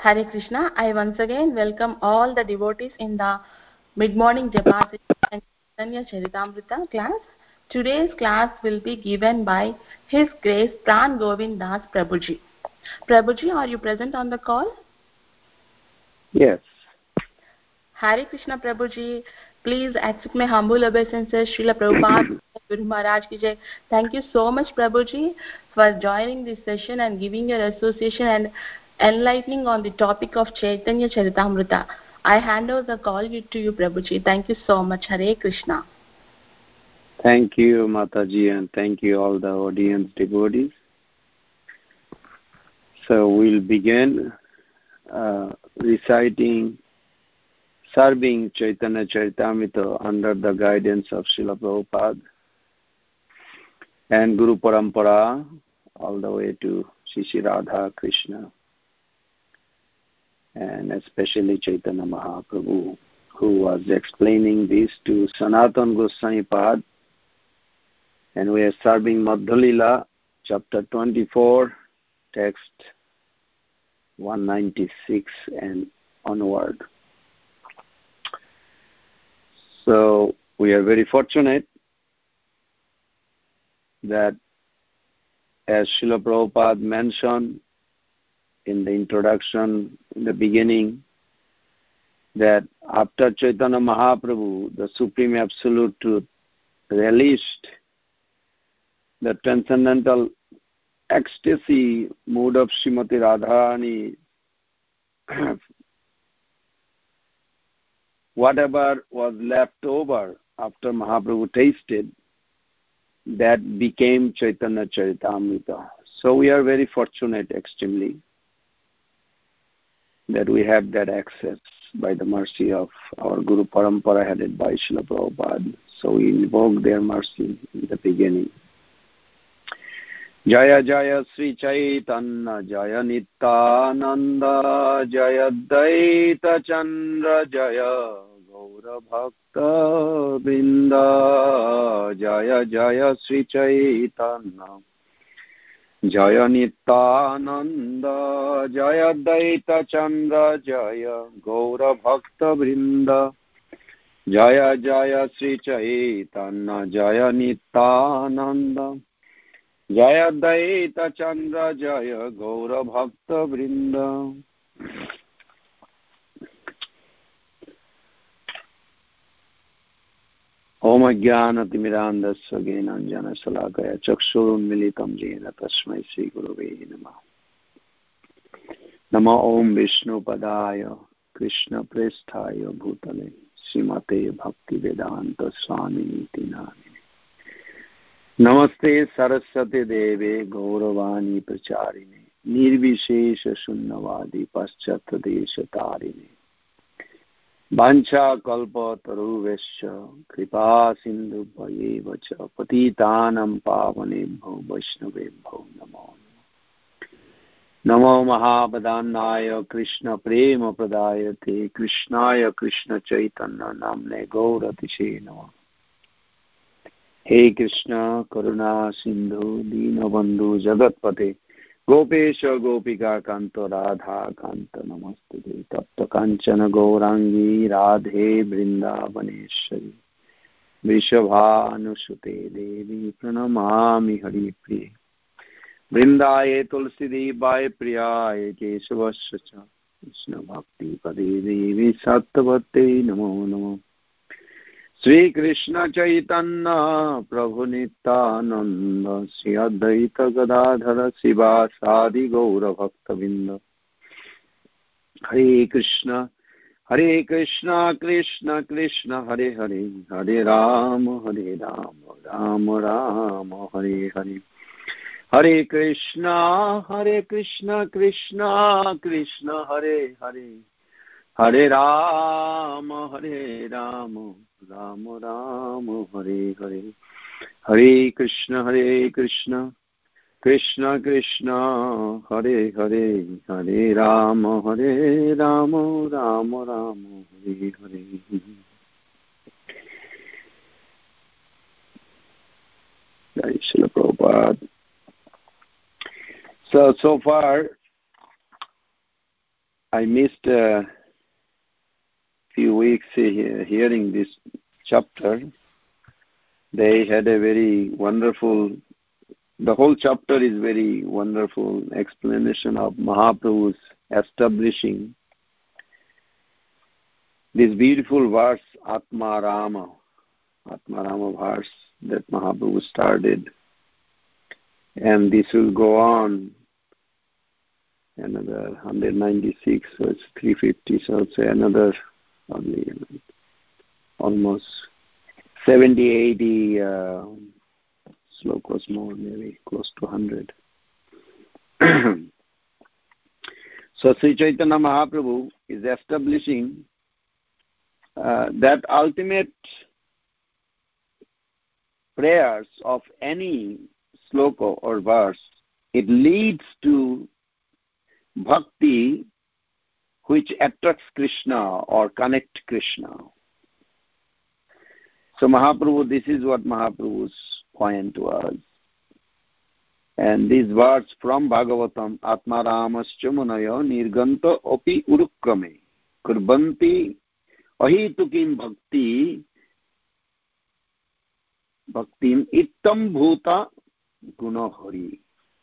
Hare Krishna. I once again welcome all the devotees in the mid-morning Japa and Chaitanya Charitamrita class. Today's class will be given by His Grace Pran Govind Das Prabhuji. Prabhuji, are you present on the call? Yes. Hare Krishna Prabhuji. Please accept my humble obeisances. Srila Prabhupada, Guru Maharaj Ki Jai. Thank you so much Prabhuji for joining this session and giving your association and enlightening on the topic of Chaitanya Charitamrita. I hand over the call to you Prabhuji. Thank you so much. Hare Krishna. Thank you Mataji, and thank you all the audience devotees. So we'll begin reciting, serving Chaitanya Charitamrita under the guidance of Srila Prabhupada and Guru Parampara all the way to Shri Radha Krishna, and especially Chaitanya Mahaprabhu, who was explaining this to Sanatana Goswami Pad. And we are serving Madhya Lila, chapter 24, text 196 and onward. So we are very fortunate that, as Srila Prabhupada mentioned in the introduction, in the beginning, that after Chaitanya Mahaprabhu, the Supreme Absolute Truth, relished the transcendental ecstasy mood of Srimati Radharani, whatever was left over after Mahaprabhu tasted, that became Chaitanya Charitamrita. So we are very fortunate extremely that we have that access by the mercy of our Guru Parampara headed by Srila Prabhupada. So we invoke their mercy in the beginning. Jaya Jaya Sri Chaitanya Jaya Nityananda Jaya Daita Chandra Jaya Gaura Bhakta Vrinda Jaya Jaya Sri Chaitanya Jaya Nityananda Jaya Daita Chandra Jaya Gaura Bhakta Vrinda Jaya Jaya Sri Chaitanya Jaya Nityananda Jaya Daita Chandra Jaya Gaura Bhakta Vrinda. Om Ajnana Timirandasya Gyananjana Salakaya Chakshurunmilitam Jena Tasmai Sri Gurave Namah. Nama Om Vishnu Padaya Krishna Presthaya Bhutale Srimate Bhakti Vedanta Swami Tinani. Namaste Saraswati Deve Gauravani Pracharine Nirvishesha Shunnavadi Paschata Desha Tarine Vancha Kalpa Taruvesha Kripa Sindhu Bhayevacha Patitanam Pavanebho Vaishnavebho Namo Namo Mahabhadanaya Krishna Prema Pradayate Krishnaya Krishna Chaitanya Namne Gauratishe Namah. Hey Krishna Karuna Sindhu Dinabandhu Jagatpate Gopesha Gopika Kanto Radha Kanta Namaste Tapta Kanchana Gaurangi Radhe Vrindavaneshwari Vishabhanusute Devi Pranamami Hari Priye Vrindaye Tulsi Devaye Priyaye Kesavasya Krishna Bhakti Pade Devi Sattavate Namo Namo Sri Krishna Chaitanya Prabhu Nityananda Sri Advaita Gadadhara Sivasadi Gaura Bhakta Vinda Hare Krishna Krishna Krishna Hare Hare Hare Rama Rama Rama Hare Hare Hare Krishna Krishna Krishna Hare Hare Hare Rama Rama Rama Hare Hare Hare Krishna Krishna Krishna Hare Hare Hare Rama Rama Rama Hare Hare. Jai Srila Prabhupada. So far I missed a few weeks hearing this chapter. They had a very wonderful, the whole chapter is very wonderful explanation of Mahaprabhu's establishing this beautiful verse, Atma Rama verse that Mahaprabhu started. And this will go on another 196, so it's 350, so it's another almost 70, 80 slokas more, maybe close to 100. So Sri Chaitanya Mahaprabhu is establishing that ultimate prayers of any sloka or verse, it leads to bhakti which attracts Krishna or connect Krishna. So Mahaprabhu, this is what Mahaprabhu's point to us. And these words from Bhagavatam, Atma Ramascha Munayo Nirganta Opi Urukrame Kurbanti Ahitukim Bhaktim Ittam Bhuta Gunahari.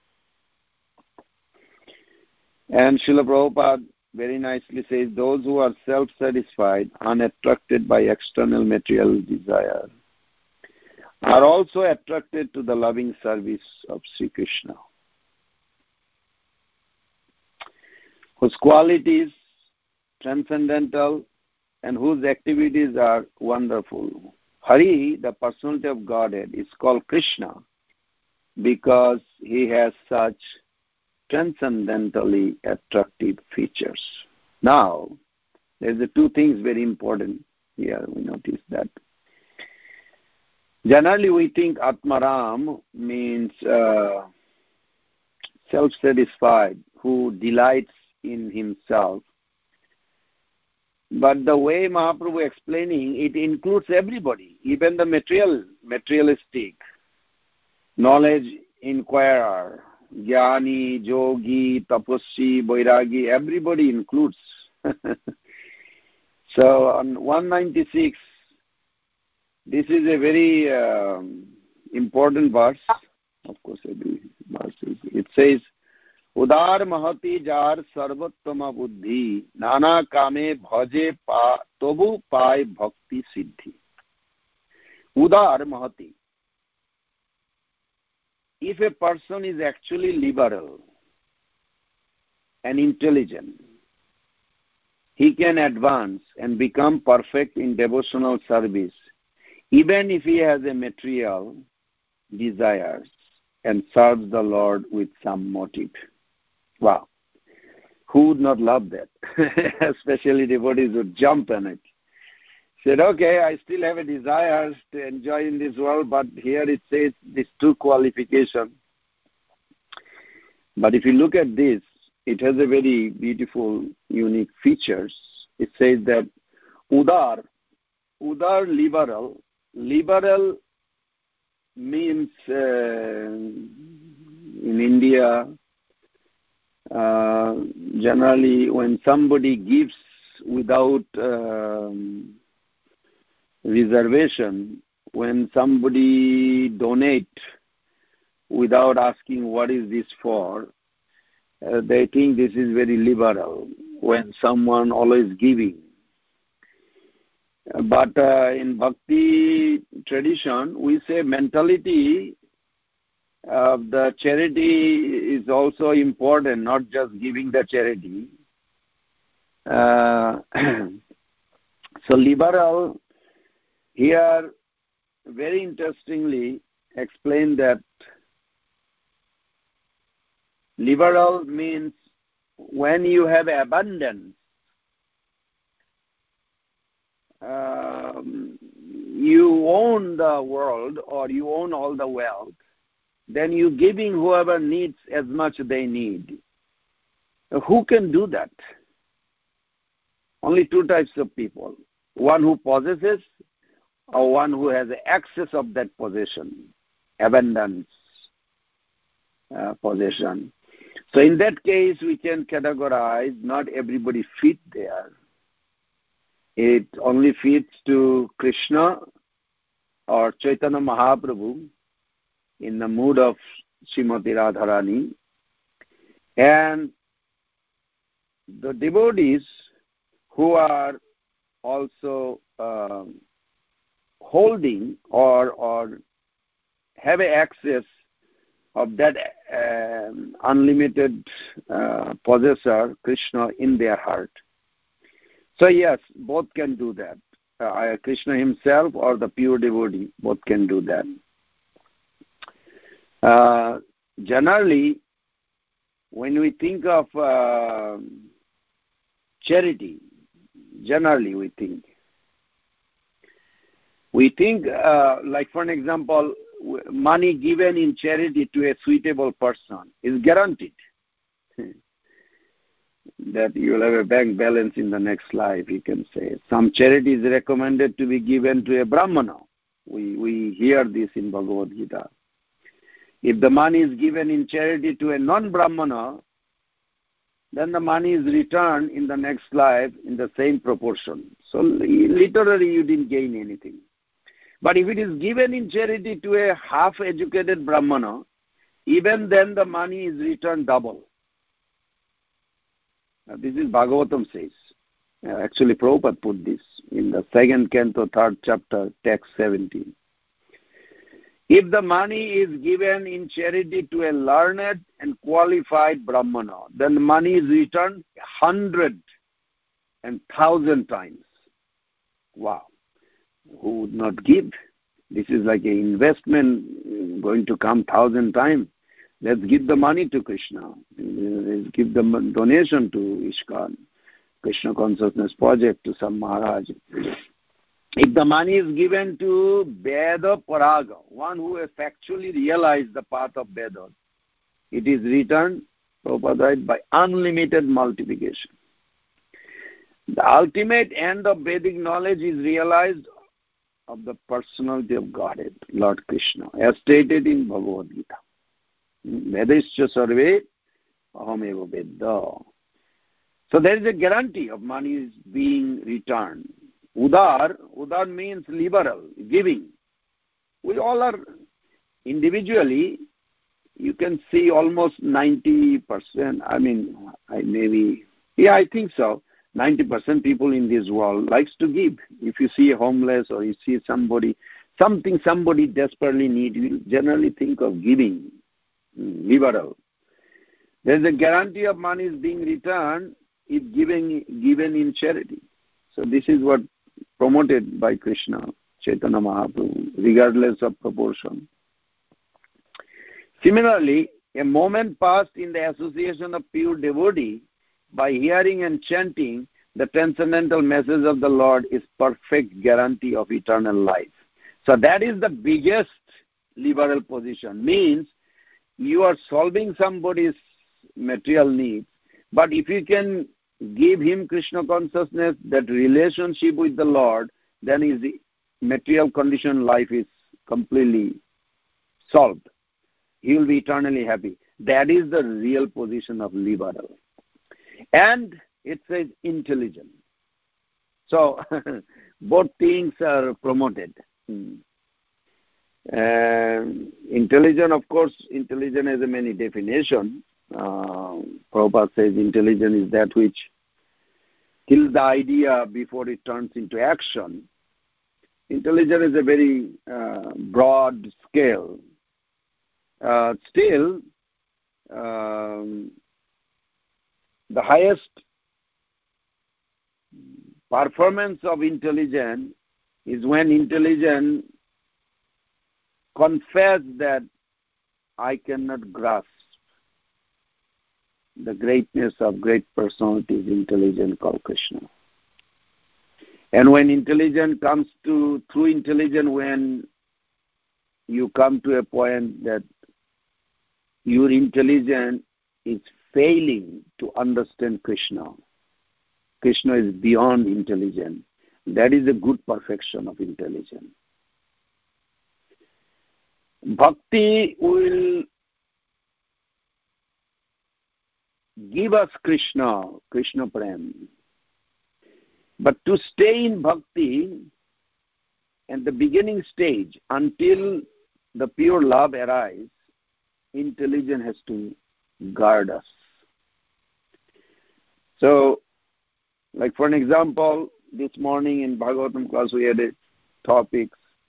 And Srila Prabhupada very nicely says, those who are self-satisfied, unattracted by external material desire, are also attracted to the loving service of Sri Krishna, whose qualities transcendental and whose activities are wonderful. Hari, the personality of Godhead, is called Krishna because he has such transcendentally attractive features. Now, there's two things very important here. We notice that. Generally, we think Atmaram means self-satisfied, who delights in himself. But the way Mahaprabhu explaining, it includes everybody, even the materialistic, knowledge inquirer, Jnani, Jogi, Tapasvi, Vairagi, everybody includes. So on 196, this is a very important verse. Of course, every verse is. It says, Udar Mahati Jar Sarvattama Buddhi Nana Kame Bhaje Tobu Pai Bhakti Siddhi. Udar Mahati. If a person is actually liberal and intelligent, he can advance and become perfect in devotional service, even if he has a material desires and serves the Lord with some motive. Wow. Who would not love that? Especially devotees would jump on it. Said, okay, I still have a desire to enjoy in this world, but here it says these two qualifications. But if you look at this, it has a very beautiful, unique features. It says that Udar liberal means in India, generally when somebody gives without reservation, when somebody donate without asking what is this for, they think this is very liberal, when someone always giving. But in bhakti tradition, we say mentality of the charity is also important, not just giving the charity. So liberal here very interestingly explain that liberal means when you have abundance, you own the world or you own all the wealth, then you giving whoever needs as much they need. Who can do that? Only two types of people. One who possesses or one who has access of that possession, abundance possession. So in that case, we can categorize not everybody fit there. It only fits to Krishna or Chaitanya Mahaprabhu in the mood of Srimati Radharani, and the devotees who are also holding or have access of that unlimited possessor, Krishna, in their heart. So yes, both can do that. Krishna himself or the pure devotee, both can do that. Generally, when we think of charity, generally we think like for an example, money given in charity to a suitable person is guaranteed that you will have a bank balance in the next life, you can say. Some charity is recommended to be given to a Brahmana. We hear this in Bhagavad Gita. If the money is given in charity to a non-Brahmana, then the money is returned in the next life in the same proportion. So literally you didn't gain anything. But if it is given in charity to a half-educated Brahmana, even then the money is returned double. Now, this is Bhagavatam says. Actually, Prabhupada put this in the 2nd canto, 3rd chapter, text 17. If the money is given in charity to a learned and qualified Brahmana, then the money is returned 100 and 1,000 times. Wow. Who would not give? This is like an investment going to come 1,000 times. Let's give the money to Krishna. Let's give the donation to ISKCON, Krishna Consciousness Project, to some Maharaj. If the money is given to Veda Paraga, one who has actually realized the path of Veda, it is returned, Prabhupada writes, by unlimited multiplication. The ultimate end of Vedic knowledge is realized of the personality of Godhead, Lord Krishna, as stated in Bhagavad Gita. Vedascha sarve ahameva vedda. So there is a guarantee of money is being returned. Udar means liberal, giving. We all are individually, you can see almost 90%, I think so. 90% people in this world likes to give. If you see a homeless or you see somebody desperately needs, you generally think of giving, liberal. There's a guarantee of money is being returned if given in charity. So this is what promoted by Krishna, Chaitanya Mahaprabhu, regardless of proportion. Similarly, a moment passed in the association of pure devotee by hearing and chanting the transcendental message of the Lord is perfect guarantee of eternal life. So that is the biggest liberal position. Means you are solving somebody's material needs, but if you can give him Krishna consciousness, that relationship with the Lord, then his material condition life is completely solved. He will be eternally happy. That is the real position of liberal. And it says intelligent. So both things are promoted. Intelligent, of course, intelligent has a many definitions. Prabhupada says intelligent is that which kills the idea before it turns into action. Intelligent is a very broad scale. Still, the highest performance of intelligence is when intelligence confess that I cannot grasp the greatness of great personalities, intelligent called Krishna. And when intelligence comes to, through intelligence, when you come to a point that your intelligence is failing to understand Krishna. Krishna is beyond intelligence. That is a good perfection of intelligence. Bhakti will give us Krishna Prem. But to stay in bhakti at the beginning stage until the pure love arises, intelligence has to guard us. So, like for an example, this morning in Bhagavatam class we had a topic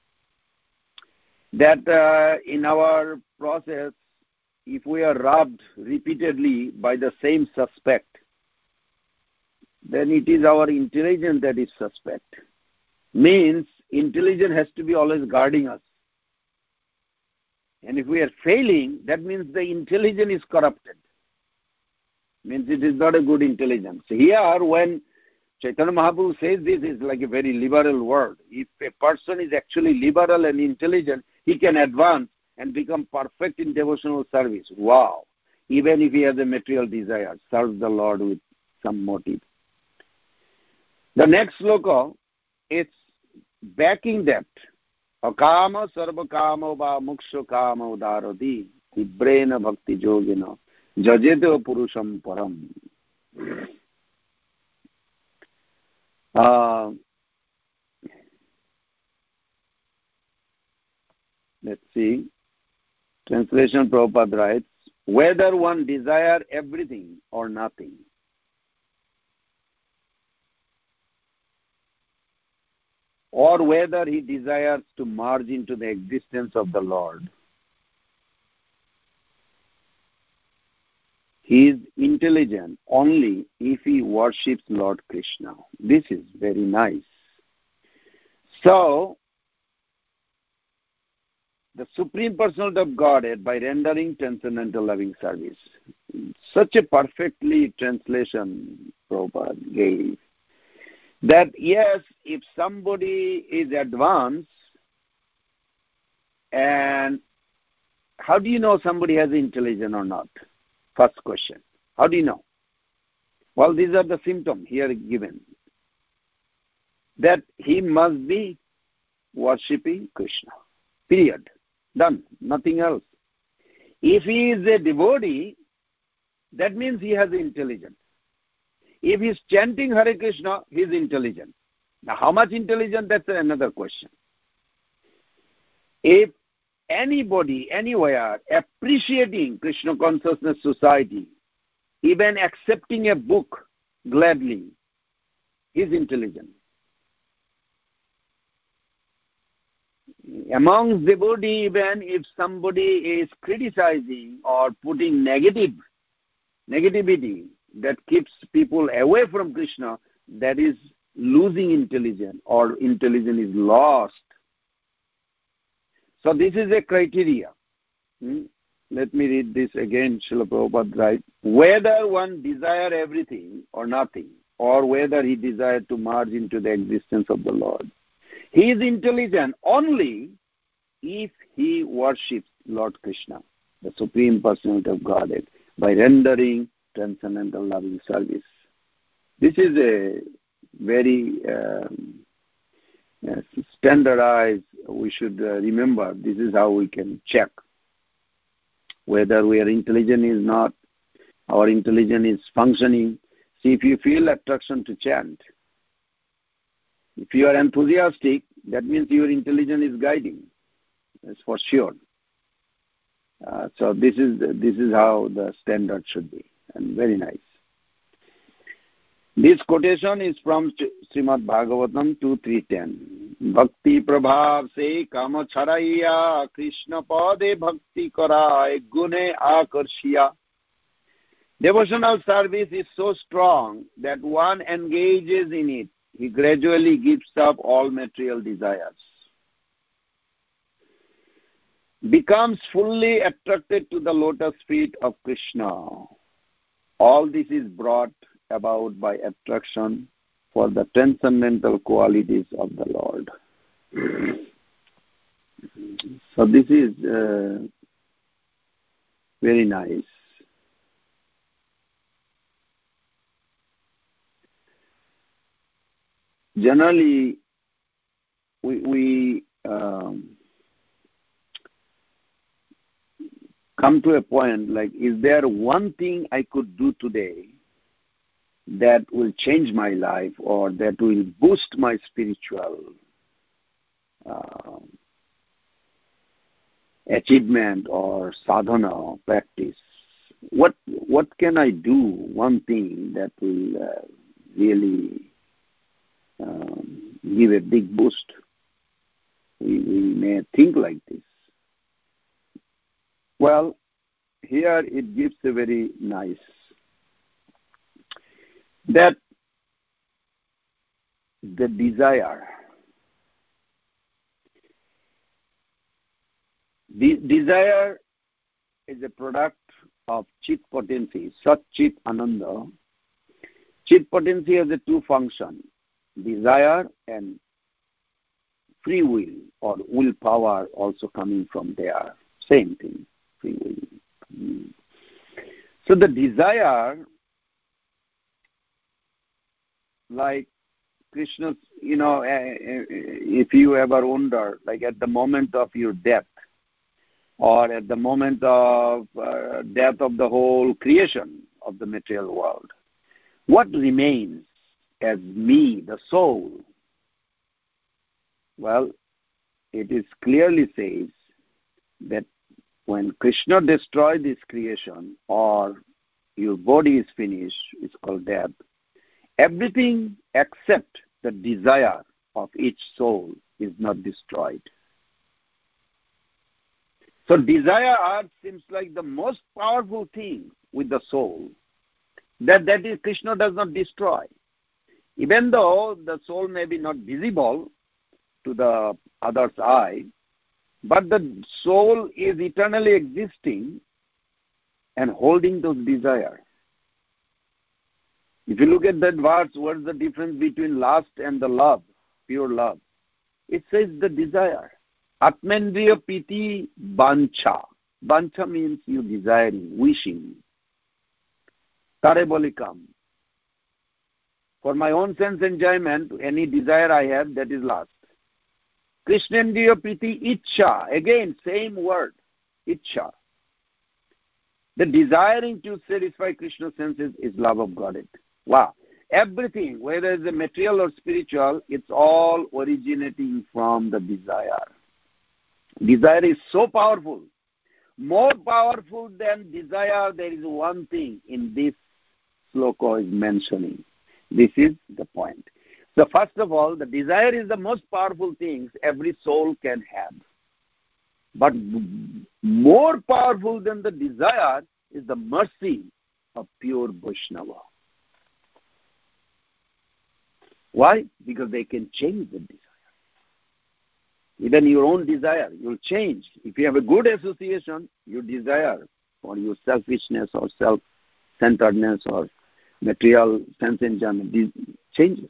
that in our process, if we are robbed repeatedly by the same suspect, then it is our intelligence that is suspect. Means intelligence has to be always guarding us. And if we are failing, that means the intelligence is corrupted. Means it is not a good intelligence. Here, when Chaitanya Mahaprabhu says this, is like a very liberal word. If a person is actually liberal and intelligent, he can advance and become perfect in devotional service. Wow! Even if he has a material desire, serves the Lord with some motive. The next sloka, it's backing that. Akama sarva kama va muksha kama udarati tibrena bhakti yogina jajete purusham param. Let's see. Translation Prabhupada writes, whether one desire everything or nothing, or whether he desires to merge into the existence of the Lord, he is intelligent only if he worships Lord Krishna. This is very nice. So, the Supreme Personality of Godhead by rendering transcendental loving service. Such a perfectly translation Prabhupada gave. That yes, if somebody is advanced, and how do you know somebody has intelligence or not? First question. How do you know? Well, these are the symptoms here given. That he must be worshipping Krishna. Period. Done. Nothing else. If he is a devotee, that means he has intelligence. If he is chanting Hare Krishna, he is intelligent. Now, how much intelligent? That's another question. If anybody, anywhere, appreciating Krishna Consciousness Society, even accepting a book gladly, he is intelligent. Amongst devotees, even if somebody is criticizing or putting negativity that keeps people away from Krishna, that is losing intelligence, or intelligence is lost. So this is a criteria. Let me read this again. Srila Prabhupada writes, whether one desire everything or nothing, or whether he desire to merge into the existence of the Lord, he is intelligent only if he worships Lord Krishna, the Supreme Personality of Godhead, by rendering transcendental loving service. This is a very standardized, we should remember, this is how we can check whether we are intelligent or not, our intelligence is functioning. See, if you feel attraction to chant, if you are enthusiastic, that means your intelligence is guiding. That's for sure. So this is how the standard should be, and very nice. This quotation is from Srimad Bhagavatam 2.3.10. Bhakti prabhav se kama charaya Krishna pade bhakti karay gune akarshiya. Devotional service is so strong that one engages in it. He gradually gives up all material desires, becomes fully attracted to the lotus feet of Krishna. All this is brought about by attraction for the transcendental qualities of the Lord. So this is very nice. Generally, we come to a point like, is there one thing I could do today that will change my life or that will boost my spiritual achievement or sadhana or practice? What can I do, one thing that will really give a big boost? We may think like this. Well, here it gives a very nice, that the desire, desire is a product of Chit potency, Sat Chit Ananda. Chit potency has a two functions, desire and free will or willpower also coming from there. Same thing, free will. So the desire, like Krishna, if you ever wonder, like at the moment of your death or at the moment of death of the whole creation of the material world, what remains as me, the soul? Well, it is clearly says that when Krishna destroys this creation or your body is finished, it's called death, everything except the desire of each soul is not destroyed. So desire seems like the most powerful thing with the soul. That is, Krishna does not destroy. Even though the soul may be not visible to the other's eye, but the soul is eternally existing and holding those desires. If you look at that verse, what is the difference between lust and the love, pure love? It says the desire. Atmendriya piti bancha. Bancha means you desiring, wishing. Tarebalikam. For my own sense enjoyment, any desire I have, that is lust. Krishnendriya priti ichcha. Again, same word, ichcha. The desiring to satisfy Krishna's senses is love of Godhead. Wow. Everything, whether it's material or spiritual, it's all originating from the desire. Desire is so powerful. More powerful than desire, there is one thing in this sloka is mentioning. This is the point. So first of all, the desire is the most powerful thing every soul can have. But more powerful than the desire is the mercy of pure Vaishnava. Why? Because they can change the desire. Even your own desire, you'll change. If you have a good association, your desire or your selfishness or self-centeredness or material sense enjoyment changes.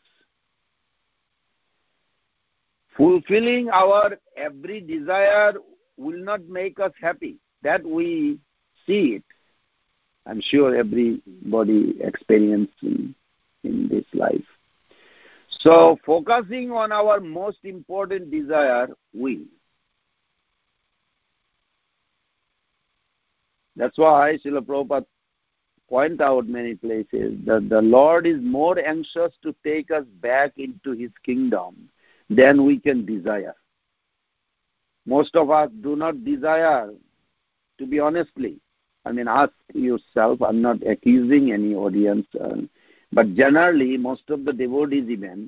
Fulfilling our every desire will not make us happy. That we see it. I'm sure everybody experiencing in this life. So focusing on our most important desire, we. That's why Srila Prabhupada point out many places that the Lord is more anxious to take us back into His kingdom than we can desire. Most of us do not desire, to be honestly. I mean, ask yourself, I'm not accusing any audience, but generally, most of the devotees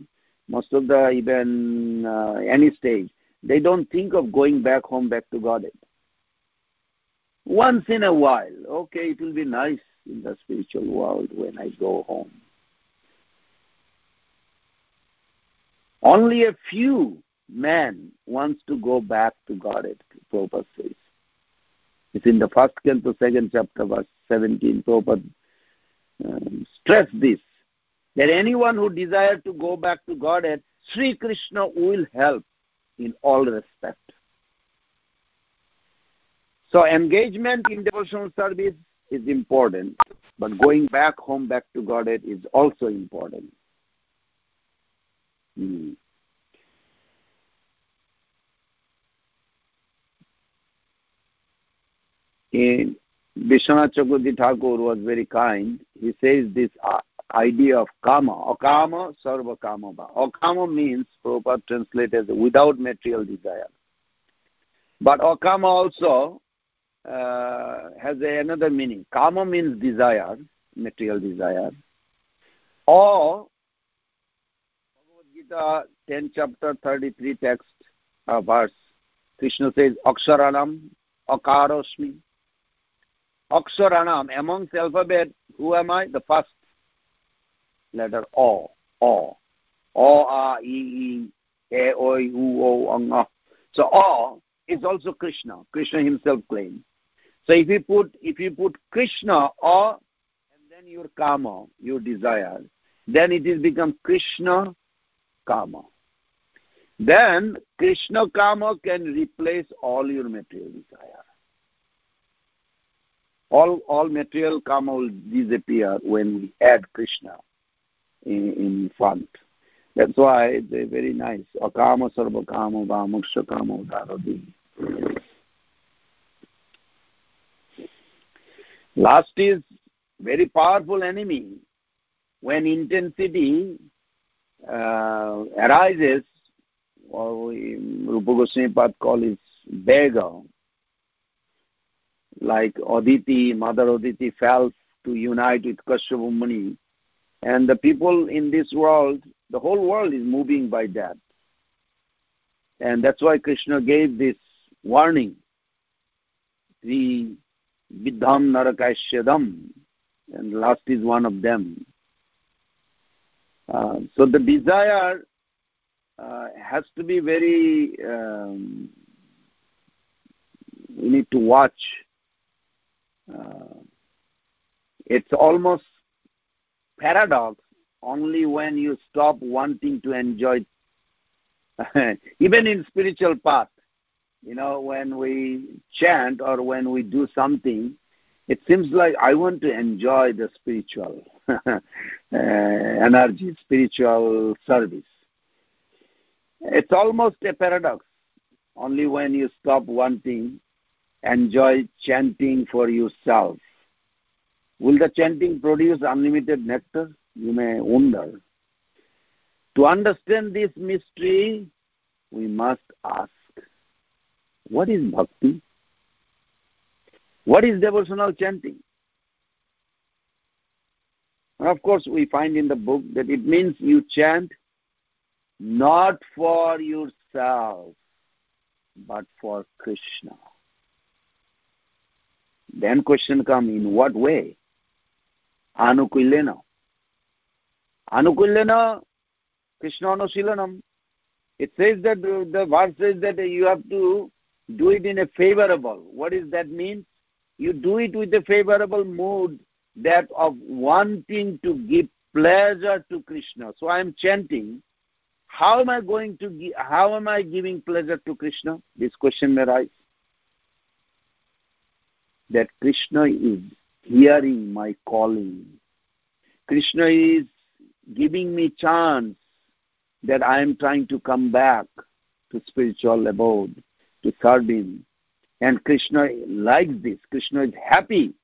any stage, they don't think of going back home, back to Godhead. Once in a while, okay, it will be nice in the spiritual world when I go home. Only a few men wants to go back to Godhead, Prabhupada says. It's in the first canto, second chapter, verse 17, Prabhupada stress this, that anyone who desires to go back to Godhead, Sri Krishna will help in all respect. So engagement in devotional service is important, but going back home, back to Godhead is also important. Vishwanath Chakravarti Thakur was very kind. He says this idea of kama, akama, sarva kama. Akama means, Prabhupada translated as without material desire. But akama also has another meaning. Kama means desire, material desire. Or, Bhagavad Gita 10 chapter 33 text verse, Krishna says, Aksharanam, Akarosmi. Aksharanam, amongst alphabet, who am I? The first letter O. O. O, A, E, E, A, O, U, O, Ang, A. So O is also Krishna. Krishna himself claimed. So if you put Krishna O and then your kama, your desire, then it is become Krishna kama. Then Krishna kama can replace all your material desire. All material kama will disappear when we add Krishna in front. That's why it's very nice. Akama sarva kama va moksha kama udaradi. Last is very powerful enemy. When intensity arises, or Rupa Goswami Pad call it beggar, like Aditi, Mother Aditi fell to unite with Kashyapa Muni. And the people in this world, the whole world is moving by that. And that's why Krishna gave this warning. The Vidham Narakasyadam. And last is one of them. So the desire has to be very, we need to watch. It's almost paradox only when you stop wanting to enjoy, even in spiritual path, when we chant or when we do something, it seems like I want to enjoy the spiritual energy, spiritual service. It's almost a paradox. Only when you stop wanting, enjoy chanting for yourself. Will the chanting produce unlimited nectar? You may wonder. To understand this mystery, we must ask, what is bhakti? What is devotional chanting? And of course, we find in the book that it means you chant not for yourself, but for Krishna. Then question comes, in what way? Anukulyena. Anukulyena, Krishna Anusilanam. It says that, the verse says that you have to do it in a favorable. What does that mean? You do it with a favorable mood, that of wanting to give pleasure to Krishna. So I am chanting. How am I giving pleasure to Krishna? This question may arise. That Krishna is hearing my calling. Krishna is giving me chance that I am trying to come back to spiritual abode, to serve him. And Krishna likes this. Krishna is happy.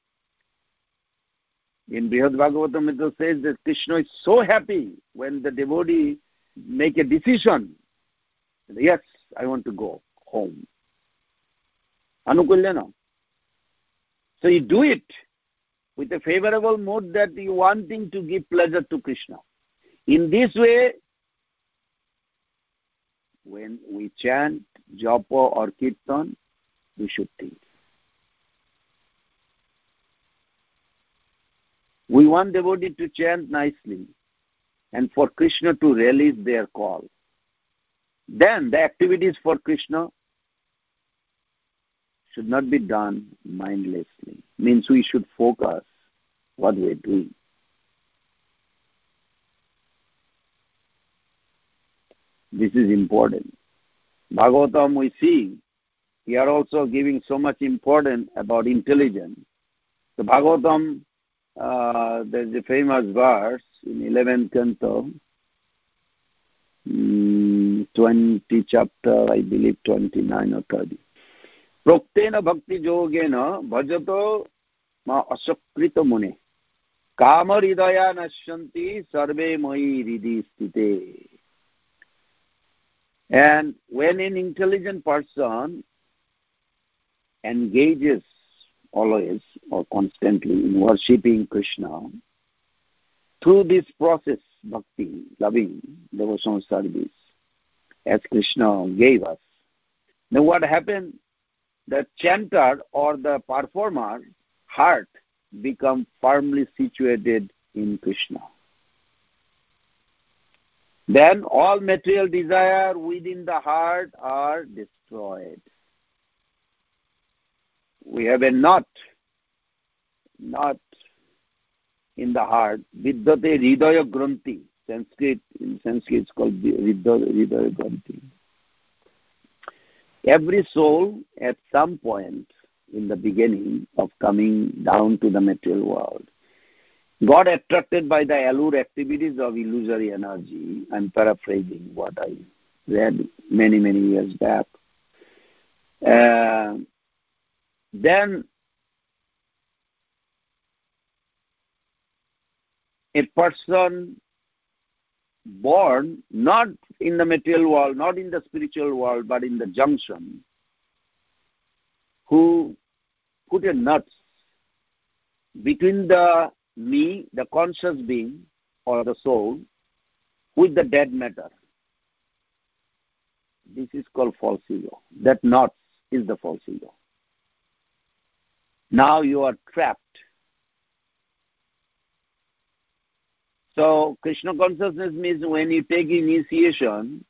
In Brihad Bhagavatam it says that Krishna is so happy when the devotee make a decision. Yes, I want to go home. Anukulyana. So you do it with a favorable mood that you wanting to give pleasure to Krishna. In this way, when we chant, japa or kirtan, we should think. We want devotee to chant nicely and for Krishna to release their call. Then the activities for Krishna should not be done mindlessly. Means we should focus what we are doing. This is important. Bhagavatam we see, we are also giving so much importance about intelligence. The Bhagavatam, there's a famous verse in 11th canto, 20 chapter, I believe 29 or 30. Proktena bhakti yogena bhajato ma asakrita mune. Kama hridaya nashyanti sarve mai hridhi sthite. And when an intelligent person engages always or constantly in worshipping Krishna, through this process, bhakti, loving, devotional service, as Krishna gave us, then what happened? The chanter or the performer heart become firmly situated in Krishna. Then all material desire within the heart are destroyed. We have a knot in the heart. Vidyate hridaya granthi. In Sanskrit it's called hridaya granthi. Every soul at some point in the beginning of coming down to the material world got attracted by the allure activities of illusory energy. I'm paraphrasing what I read many years back. Then a person born not in the material world, not in the spiritual world, but in the junction, who put a knot between the me, the conscious being, or the soul, with the dead matter. This is called false ego. That knot is the false ego. Now you are trapped. So Krishna consciousness means when you take initiation,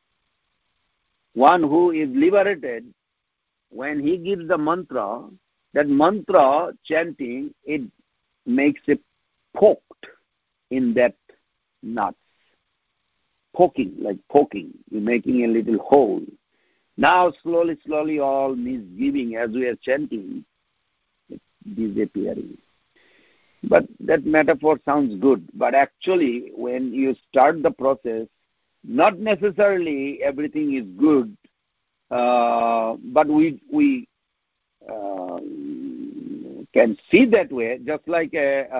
one who is liberated, when he gives the mantra, that mantra chanting, it makes it poked in that knot. Poking, like poking. You're making a little hole. Now slowly all misgiving as we are chanting, it's disappearing. But that metaphor sounds good. But actually, when you start the process, not necessarily everything is good, but we can see that way. Just like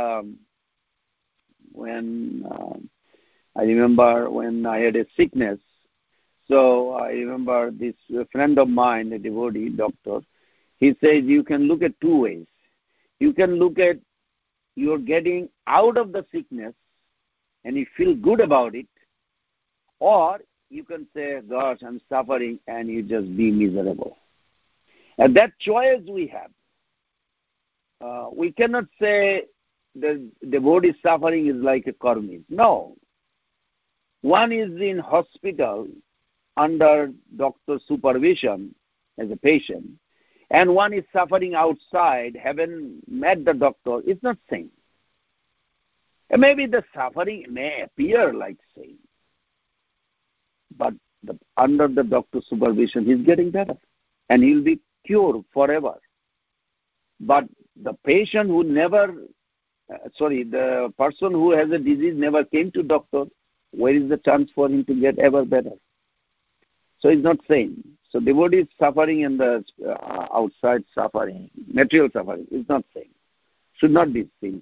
when I remember when I had a sickness. So I remember this friend of mine, a devotee doctor, he says you can look at two ways. You can look at you're getting out of the sickness and you feel good about it, or you can say, gosh, I'm suffering, and you just be miserable. And that choice we have. We cannot say the devotee suffering is like a karmi. No. One is in hospital under doctor's supervision as a patient, and one is suffering outside, haven't met the doctor. It's not same. And maybe the suffering may appear like same, but under the doctor's supervision, he's getting better, and he'll be cured forever. But the patient who the person who has a disease never came to doctor, where is the chance for him to get ever better? So it's not same. So devotee suffering and the outside suffering, material suffering, is not same. Should not be same.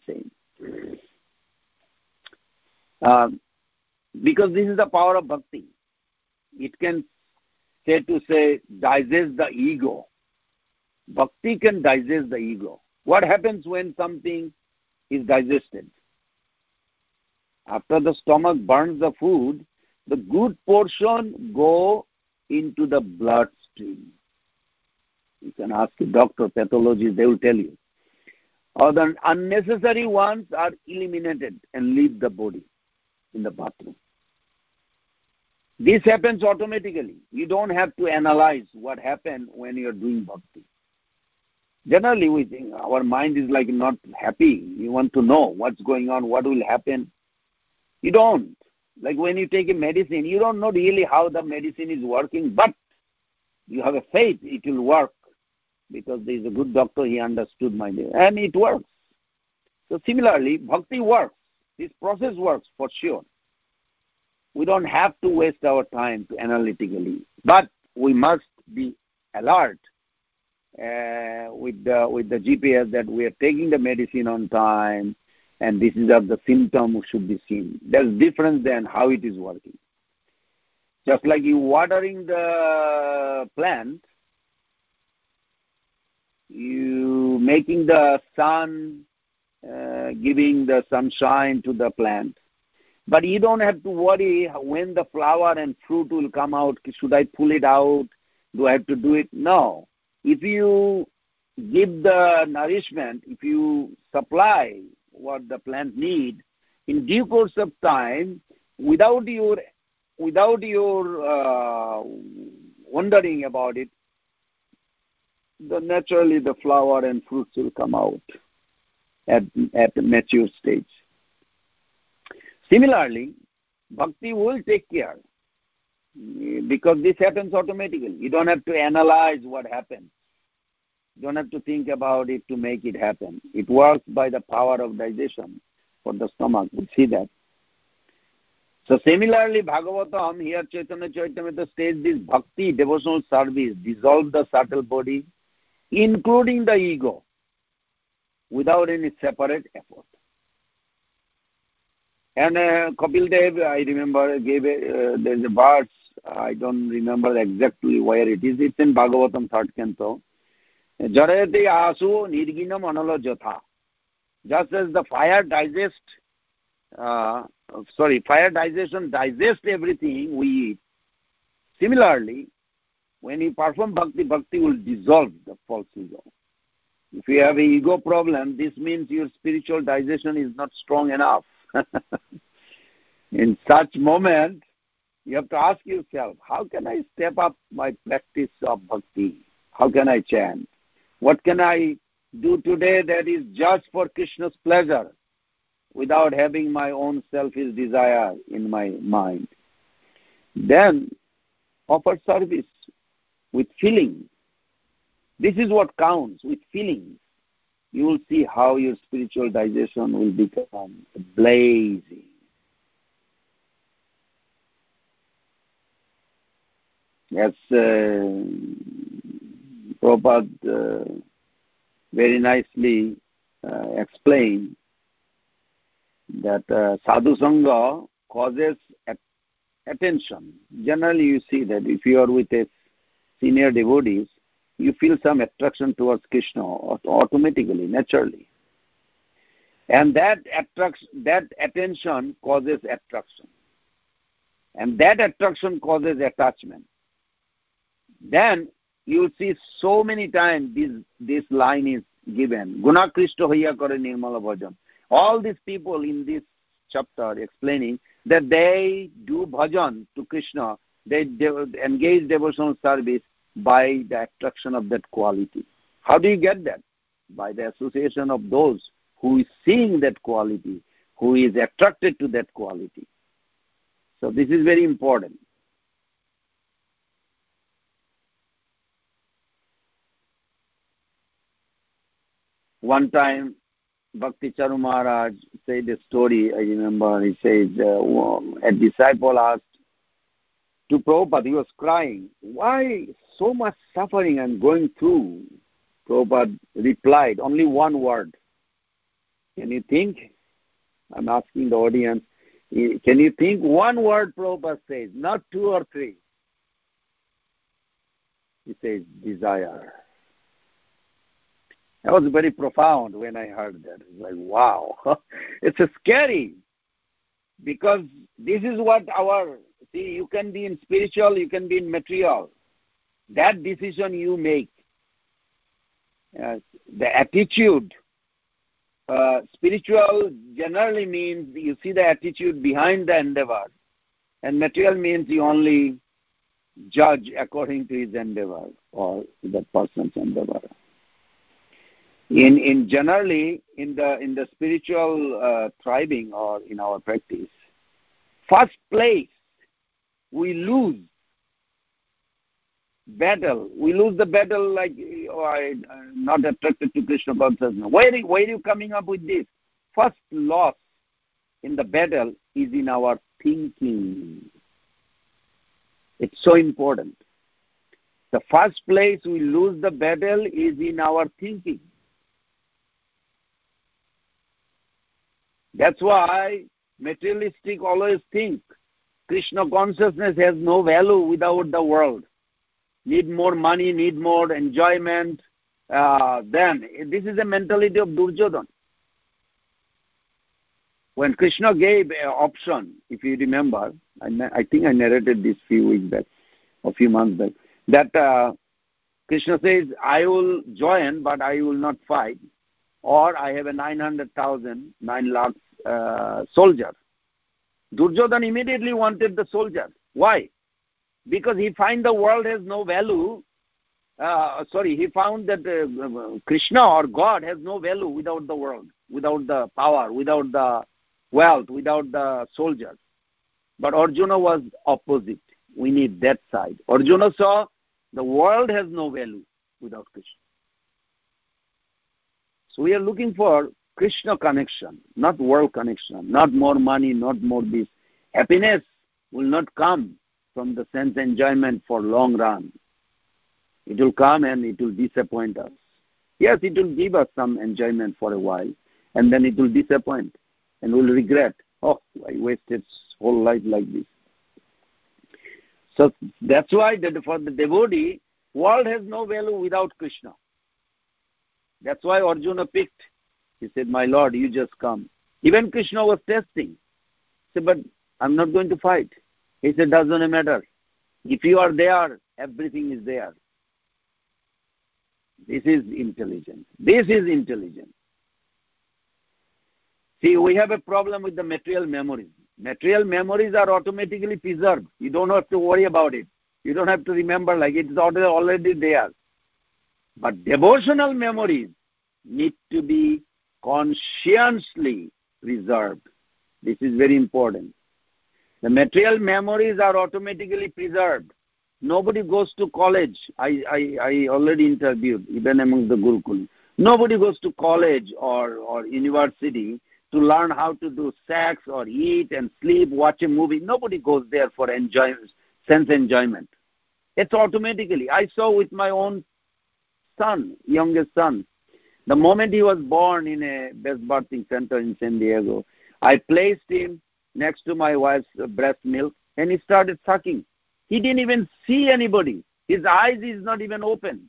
Because this is the power of bhakti. It can digest the ego. Bhakti can digest the ego. What happens when something is digested? After the stomach burns the food, the good portion go into the bloodstream. You can ask a doctor, pathologist, they will tell you. Or the unnecessary ones are eliminated and leave the body in the bathroom. This happens automatically. You don't have to analyze what happened when you are doing bhakti. Generally, we think our mind is like not happy. You want to know what's going on, what will happen. You don't. Like when you take a medicine, you don't know really how the medicine is working, but you have a faith it will work because there is a good doctor, he understood my name, and it works. So similarly, bhakti works. This process works for sure. We don't have to waste our time to analytically, but we must be alert with the GPS that we are taking the medicine on time, and this is the symptom should be seen. There's difference than how it is working. Just like you watering the plant, you making the sun, giving the sunshine to the plant. But you don't have to worry when the flower and fruit will come out. Should I pull it out? Do I have to do it? No. If you give the nourishment, if you supply what the plant needs, in due course of time, without your wondering about it, naturally the flower and fruits will come out at the mature stage. Similarly, bhakti will take care, because this happens automatically. You don't have to analyze what happens. You don't have to think about it to make it happen. It works by the power of digestion for the stomach. We see that. So similarly, Bhagavatam, here Chaitanya Charitamrita states this bhakti, devotional service, dissolve the subtle body, including the ego, without any separate effort. And Kapil Dev, I remember, there's a verse, I don't remember exactly where it is. It's in Bhagavatam 3rd canto. Jarayate asu nirginam anala jatha. Just as the fire digestion digests everything we eat. Similarly, when you perform bhakti, bhakti will dissolve the false ego. If you have an ego problem, this means your spiritual digestion is not strong enough. In such moment, you have to ask yourself, how can I step up my practice of bhakti? How can I chant? What can I do today that is just for Krishna's pleasure, without having my own selfish desire in my mind? Then offer service with feeling. This is what counts, with feelings. You will see how your spiritual digestion will become blazing. As Prabhupada very nicely explained, that sadhu sangha causes attention. Generally, you see that if you are with a senior devotees, you feel some attraction towards Krishna automatically, naturally. And that attention causes attraction. And that attraction causes attachment. Then you will see so many times this line is given. Guna Krishna hoya kare nirmala bhajan. All these people in this chapter explaining that they do bhajan to Krishna, they engage devotional service by the attraction of that quality. How do you get that? By the association of those who is seeing that quality, who is attracted to that quality. So this is very important. One time, Bhakti Charu Maharaj said a story, I remember. He says, a disciple asked to Prabhupada, he was crying, why so much suffering I'm going through? Prabhupada replied, only one word. Can you think? I'm asking the audience, can you think one word? Prabhupada says, not two or three. He says, desire. That was very profound when I heard that. It's like, wow. It's scary. Because this is what you can be in spiritual, you can be in material. That decision you make. The attitude. Spiritual generally means you see the attitude behind the endeavor. And material means you only judge according to his endeavor or the person's endeavor. In generally in the spiritual thriving or in our practice, first place we lose battle. We lose the battle like, I'm not attracted to Krishna consciousness. Where are you coming up with this? First loss in the battle is in our thinking. It's so important. The first place we lose the battle is in our thinking. That's why materialistic always think Krishna consciousness has no value without the world. Need more money, need more enjoyment. Then this is the mentality of Duryodhana. When Krishna gave an option, if you remember, I think I narrated this a few months back, that Krishna says, I will join, but I will not fight, or I have a 900,000, 9 lakh soldiers. Duryodhana immediately wanted the soldiers. Why? Because he found the world has no value. He found that Krishna or God has no value without the world, without the power, without the wealth, without the soldiers. But Arjuna was opposite. We need that side. Arjuna saw the world has no value without Krishna. So we are looking for Krishna connection, not world connection, not more money, not more this. Happiness will not come from the sense enjoyment for long run. It will come and it will disappoint us. Yes, it will give us some enjoyment for a while, and then it will disappoint, and we'll regret, oh, I wasted whole life like this. So that's why for the devotee, world has no value without Krishna. That's why Arjuna picked. He said, my Lord, you just come. Even Krishna was testing. He said, but I'm not going to fight. He said, doesn't matter. If you are there, everything is there. This is intelligent. This is intelligent. See, we have a problem with the material memories. Material memories are automatically preserved. You don't have to worry about it. You don't have to remember, like it's already there. But devotional memories need to be conscientiously preserved. This is very important. The material memories are automatically preserved. Nobody goes to college. I already interviewed, even among the Gurukul. Nobody goes to college or university to learn how to do sex or eat and sleep, watch a movie. Nobody goes there for sense enjoyment. It's automatically. I saw with my own son, youngest son. The moment he was born in a best birthing center in San Diego, I placed him next to my wife's breast milk, and he started sucking. He didn't even see anybody. His eyes is not even open.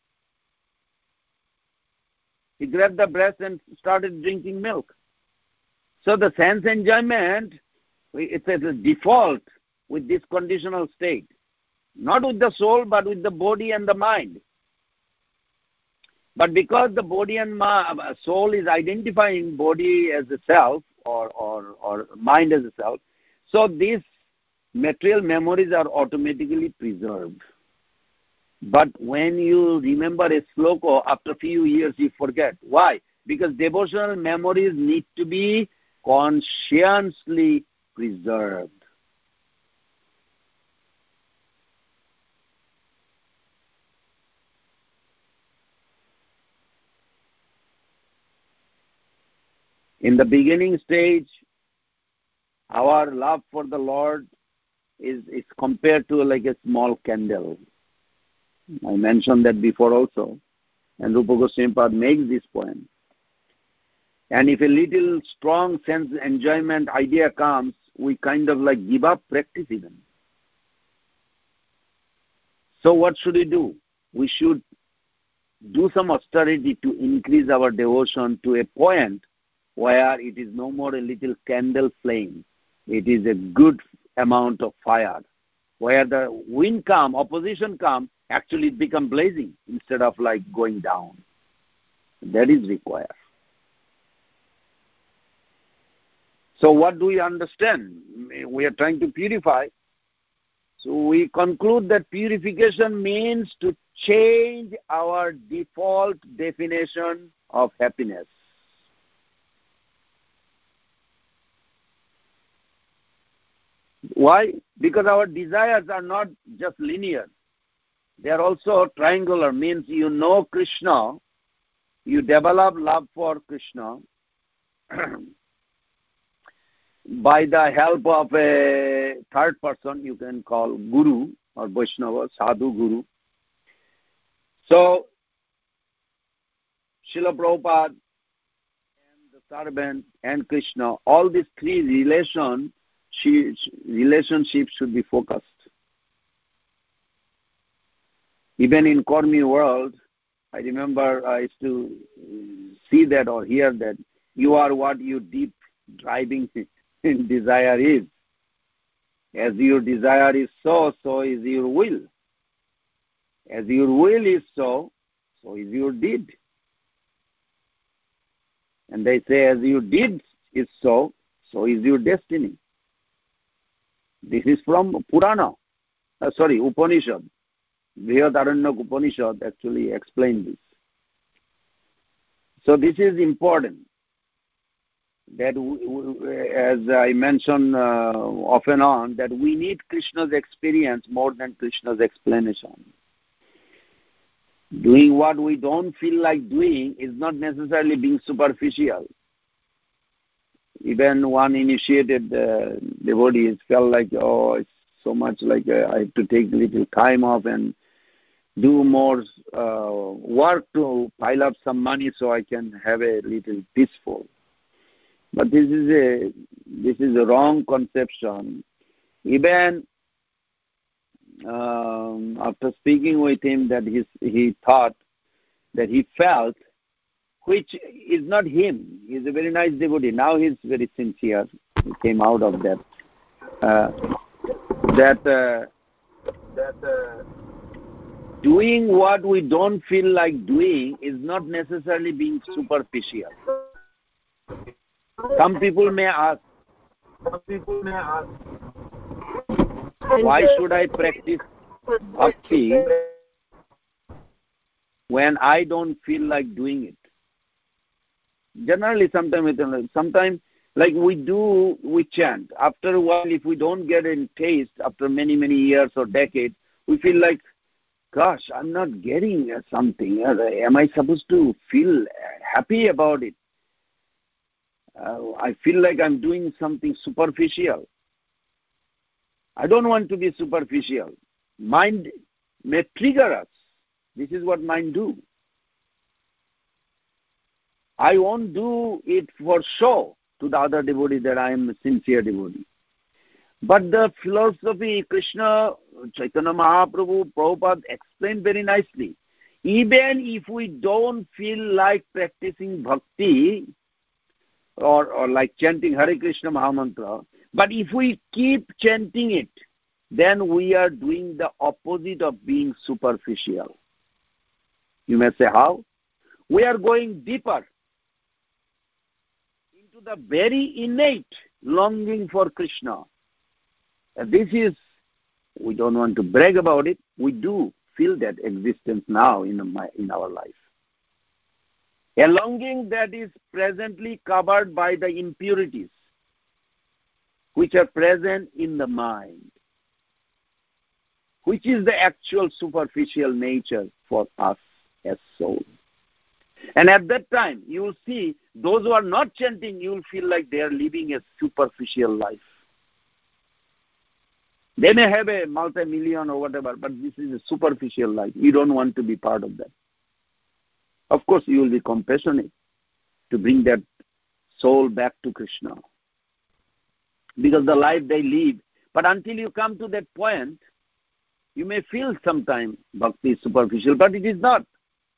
He grabbed the breast and started drinking milk. So the sense enjoyment, it's a default with this conditional state. Not with the soul, but with the body and the mind. But because the body and soul is identifying body as a self or mind as a self, so these material memories are automatically preserved. But when you remember a sloka, after a few years you forget. Why? Because devotional memories need to be conscientiously preserved. In the beginning stage, our love for the Lord is compared to like a small candle. I mentioned that before also. And Rupa Goswami Pad makes this point. And if a little strong sense enjoyment idea comes, we kind of like give up practice even. So what should we do? We should do some austerity to increase our devotion to a point where it is no more a little candle flame. It is a good amount of fire. Where the wind come, opposition come, actually it become blazing instead of like going down. That is required. So what do we understand? We are trying to purify. So we conclude that purification means to change our default definition of happiness. Why? Because our desires are not just linear. They are also triangular, means you know Krishna, you develop love for Krishna by the help of a third person you can call Guru or Vaishnava, Sadhu Guru. So, Srila Prabhupada and the servant and Krishna, all these three relationships should be focused. Even in Karmi world, I remember I used to see that or hear that you are what your deep driving desire is. As your desire is so is your will. As your will is so is your deed. And they say as your deed is so is your destiny. This is from Purana. Upanishad. Brihadaranyaka Upanishad actually explains this. So this is important. That as I mentioned off and on, that we need Krishna's experience more than Krishna's explanation. Doing what we don't feel like doing is not necessarily being superficial. Even one initiated devotees felt like, it's so much like I have to take a little time off and do more work to pile up some money so I can have a little peaceful. But this is a wrong conception. Even after speaking with him, that he thought that he felt, which is not him. He's a very nice devotee. Now he's very sincere. He came out of that. Doing what we don't feel like doing is not necessarily being superficial. Some people may ask, why should I practice bhakti when I don't feel like doing it? Generally, sometimes like we chant. After a while, if we don't get a taste, after many, many years or decades, we feel like, gosh, I'm not getting something. Am I supposed to feel happy about it? I feel like I'm doing something superficial. I don't want to be superficial. Mind may trigger us. This is what mind do. I won't do it for show to the other devotee that I am a sincere devotee. But the philosophy, Krishna, Chaitanya Mahaprabhu, Prabhupada explained very nicely. Even if we don't feel like practicing bhakti or like chanting Hare Krishna Mahamantra, but if we keep chanting it, then we are doing the opposite of being superficial. You may say, how? We are going deeper into the very innate longing for Krishna. This is, we don't want to brag about it, we do feel that existence now in our life. A longing that is presently covered by the impurities which are present in the mind, which is the actual superficial nature for us as souls. And at that time, you will see those who are not chanting, you will feel like they are living a superficial life. They may have a multi-million or whatever, but this is a superficial life. You don't want to be part of that. Of course, you will be compassionate to bring that soul back to Krishna. Because the life they live. But until you come to that point, you may feel sometimes bhakti is superficial, but it is not.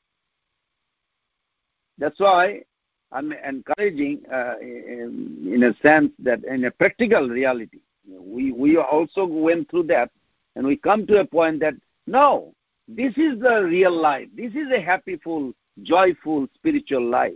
That's why I'm encouraging, in a sense, that in a practical reality, we also went through that, and we come to a point that, no, this is the real life. This is a happyful, joyful, spiritual life.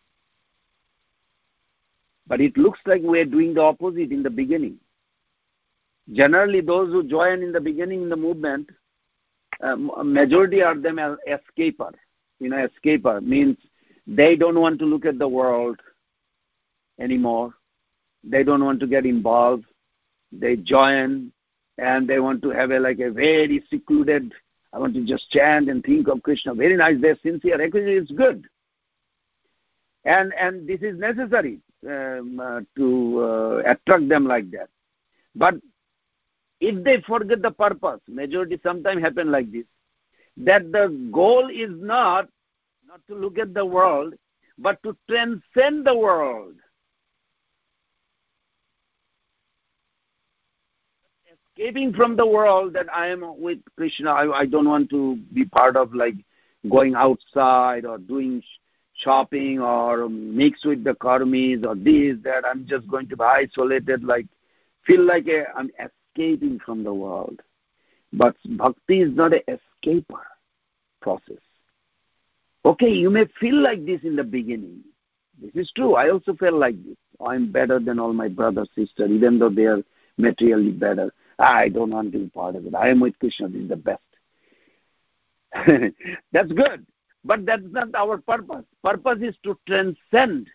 But it looks like we're doing the opposite in the beginning. Generally, those who join in the beginning in the movement, majority of them are escaper. Escaper means they don't want to look at the world anymore. They don't want to get involved. They join and they want to have a very secluded, I want to just chant and think of Krishna. Very nice, they're sincere. Actually, it's good. And this is necessary to attract them like that. But if they forget the purpose, majority sometimes happen like this. that the goal is not to look at the world, but to transcend the world. Escaping from the world, that I am with Krishna, I don't want to be part of like going outside or doing shopping or mix with the karmis or this, that. I'm just going to be isolated, like feel like I'm escaping from the world. But bhakti is not an escaper process. Okay, you may feel like this in the beginning. This is true. I also felt like this. I'm better than all my brothers, sisters, even though they are materially better. I don't want to be part of it. I am with Krishna. This is the best. That's good. But that's not our purpose. Purpose is to transcend.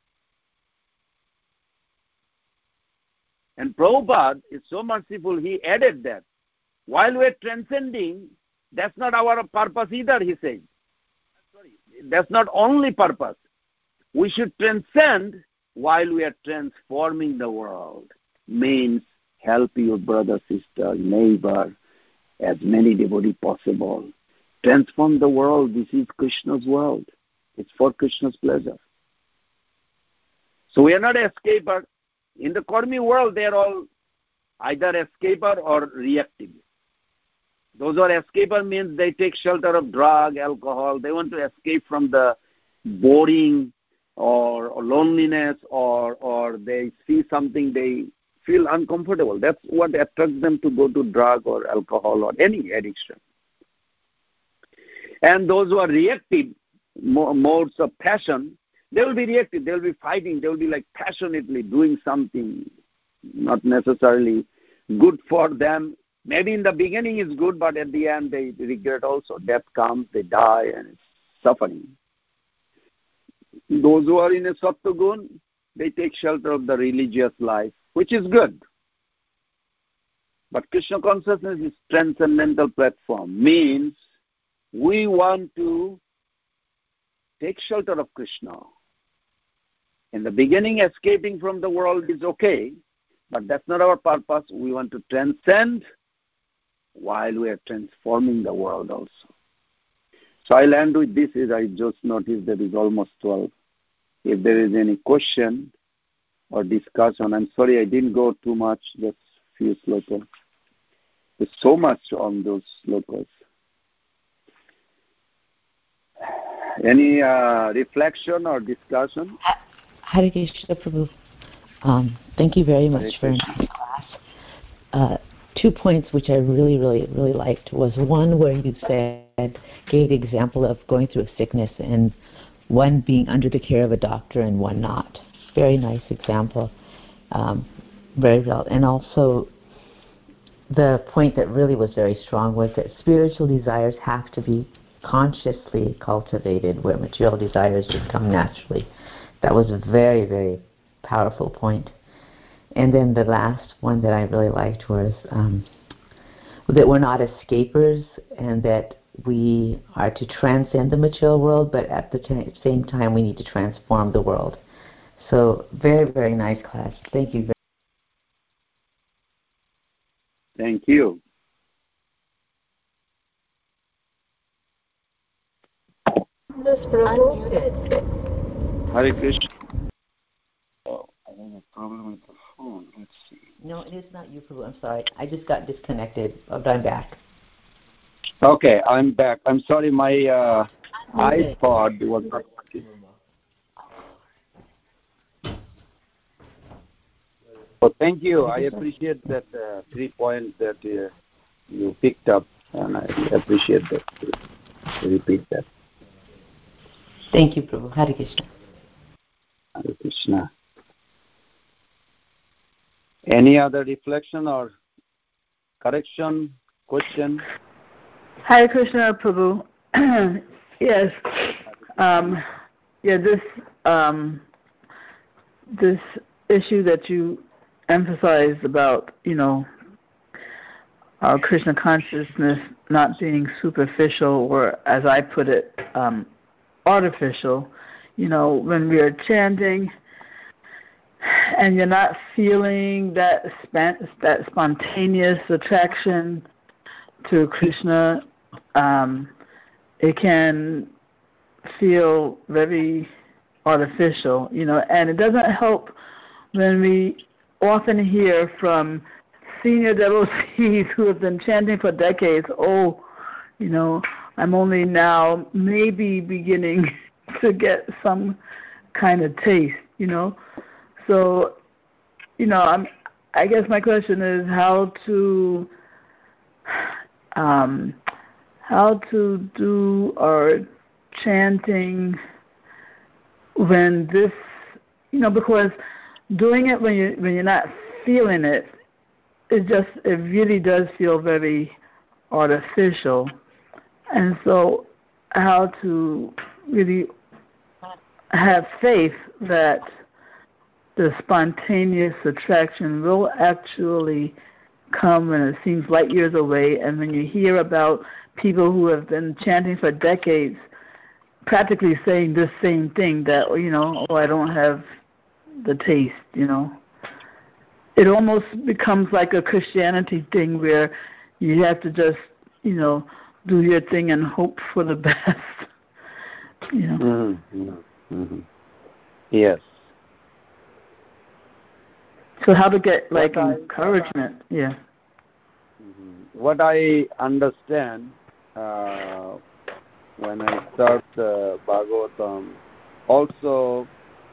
And Prabhupada is so merciful, he added that. While we're transcending, that's not our purpose either, he says. That's not only purpose. We should transcend while we are transforming the world. Means help your brother, sister, neighbor, as many devotees possible. Transform the world. This is Krishna's world. It's for Krishna's pleasure. So we are not escaper. In the Karmi world, they are all either escaper or reactive. Those who are escaper means they take shelter of drug, alcohol. They want to escape from the boring or loneliness, or they see something they feel uncomfortable. That's what attracts them to go to drug or alcohol or any addiction. And those who are reactive, modes of passion, they will be reactive. They will be fighting. They will be like passionately doing something not necessarily good for them. Maybe in the beginning it's good, but at the end they regret also. Death comes, they die, and it's suffering. Those who are in a Sattva-gun, they take shelter of the religious life, which is good. But Krishna consciousness is transcendental platform, means we want to take shelter of Krishna. In the beginning, escaping from the world is okay, but that's not our purpose. We want to transcend while we are transforming the world also. So I'll end with this. I just noticed that it's almost 12. If there is any question or discussion, I'm sorry I didn't go too much, just few slokas. There's so much on those slokas. Any reflection or discussion? Hare Krishna Prabhu. Thank you very much for a nice class. 2 points which I really liked was one where you gave the example of going through a sickness and one being under the care of a doctor and one not. Very nice example. Very well. And also the point that really was very strong was that spiritual desires have to be consciously cultivated where material desires just come naturally. That was a very powerful point. And then the last one that I really liked was that we're not escapers and that we are to transcend the material world, but at the same time we need to transform the world. So very nice class. Thank you. Thank you. Hare Krishna. Oh, I have a problem with the phone. Let's see. No, it is not you, Prabhu. I'm sorry. I just got disconnected. But I'm back. Okay, I'm back. I'm sorry, my iPod was not working. Well, thank you. I appreciate that 3 points that you picked up, and I appreciate that you repeat that. Thank you, Prabhu. Hare Krishna. Hare Krishna. Any other reflection or correction, question? Hare Krishna, Prabhu. Yes. This issue that you emphasized about, our Krishna consciousness not being superficial, or as I put it, artificial. When we are chanting and you're not feeling that spontaneous attraction to Krishna, it can feel very artificial, and it doesn't help when we often hear from senior devotees who have been chanting for decades, I'm only now maybe beginning to get some kind of taste, So, I guess my question is how to do our chanting when this, because doing it when you're not feeling it, it really does feel very artificial. And so how to really have faith that the spontaneous attraction will actually come when it seems light years away, and when you hear about people who have been chanting for decades practically saying this same thing, that, I don't have the taste, It almost becomes like a Christianity thing where you have to just, do your thing and hope for the best. Yes. So how to get encouragement? Yeah. What I understand when I start Bhagavatam, also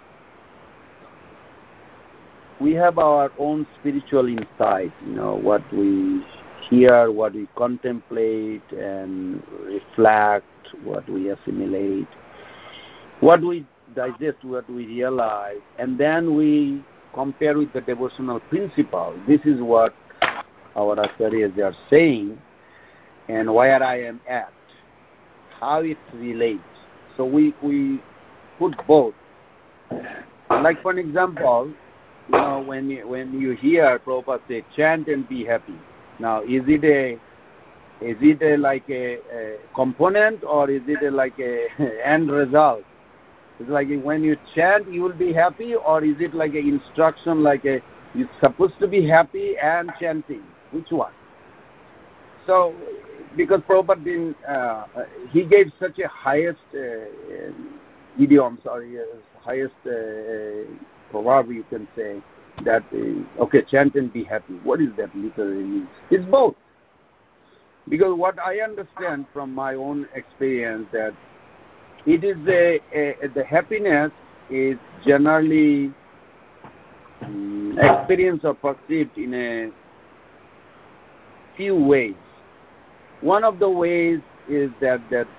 we have our own spiritual insight. What we hear, what we contemplate and reflect, what we assimilate, what we digest, what we realize, and then we compare with the devotional principle. This is what our acharyas are saying, and where I am at, how it relates. So we put both. Like for example, when you hear Prabhupada say, chant and be happy. Now, is it like a component, or is it like a end result? It's like when you chant, you will be happy, or is it like an instruction, you're supposed to be happy and chanting? Which one? So, because Prabhupada he gave such a highest idiom, highest proverb, you can say, that, chant and be happy. What is that literally means? It's both. Because what I understand from my own experience, that it is the happiness is generally experienced or perceived in a few ways. One of the ways is that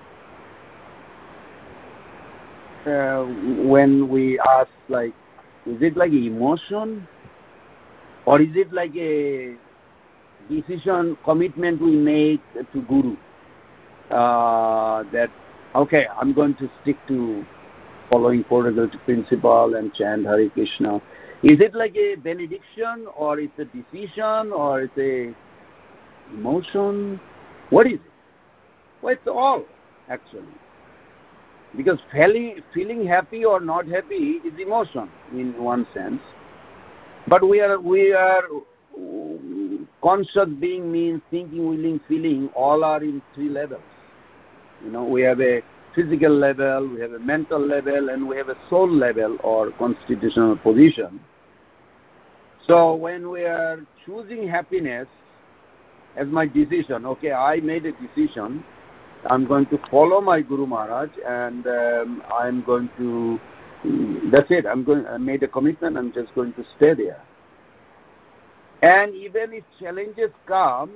when we ask, is it like an emotion, or is it like a decision, commitment we made to Guru, that, I'm going to stick to following Four Results Principle and chant Hare Krishna. Is it like a benediction, or it's a decision, or it's a emotion? What is it? Well, it's all, actually. Because feeling happy or not happy is emotion in one sense. But we are conscious being, means thinking, willing, feeling, all are in three levels. We have a physical level, we have a mental level, and we have a soul level or constitutional position. So when we are choosing happiness as my decision, I made a decision, I'm going to follow my Guru Maharaj, and I'm going to, that's it, I made a commitment, I'm just going to stay there. And even if challenges come,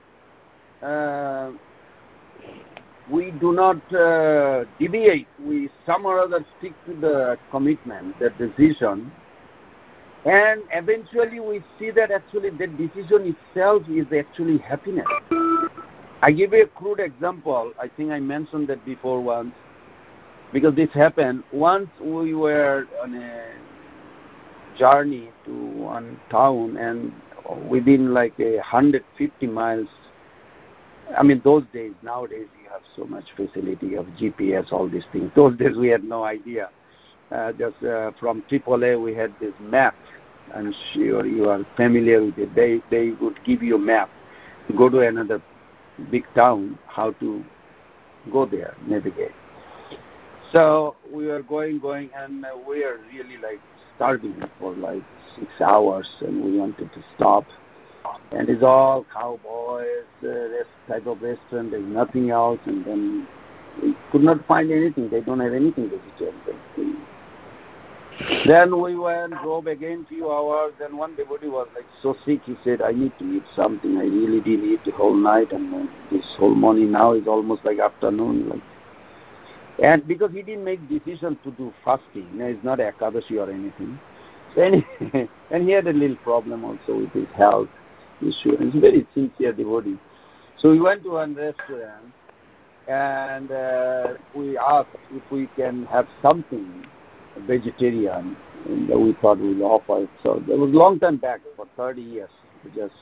we do not deviate. We some or other stick to the commitment, the decision. And eventually we see that actually the decision itself is actually happiness. I give you a crude example. I think I mentioned that before once, because this happened. Once we were on a journey to one town, and within 150 miles, those days, nowadays you have so much facility of GPS, all these things. Those days we had no idea. Just from AAA we had this map. I'm sure you are familiar with it. They would give you a map to go to another big town, how to go there, navigate. So we were going, and we are really like starving for like 6 hours, and we wanted to stop. And it's all cowboys, this type of restaurant, there's nothing else, and then we could not find anything. They don't have anything vegetarian. Then we went, drove again few hours, then one devotee was like so sick, he said, I need to eat something. I really didn't eat the whole night, and this whole morning now is almost like afternoon. Like. And because he didn't make decision to do fasting, it's not Ekadashi or anything. So anyway, and he had a little problem also with his health issue. He's a very sincere devotee. So we went to one restaurant, and we asked if we can have something vegetarian, and we thought we'd offer it. So it was a long time back, for 30 years, just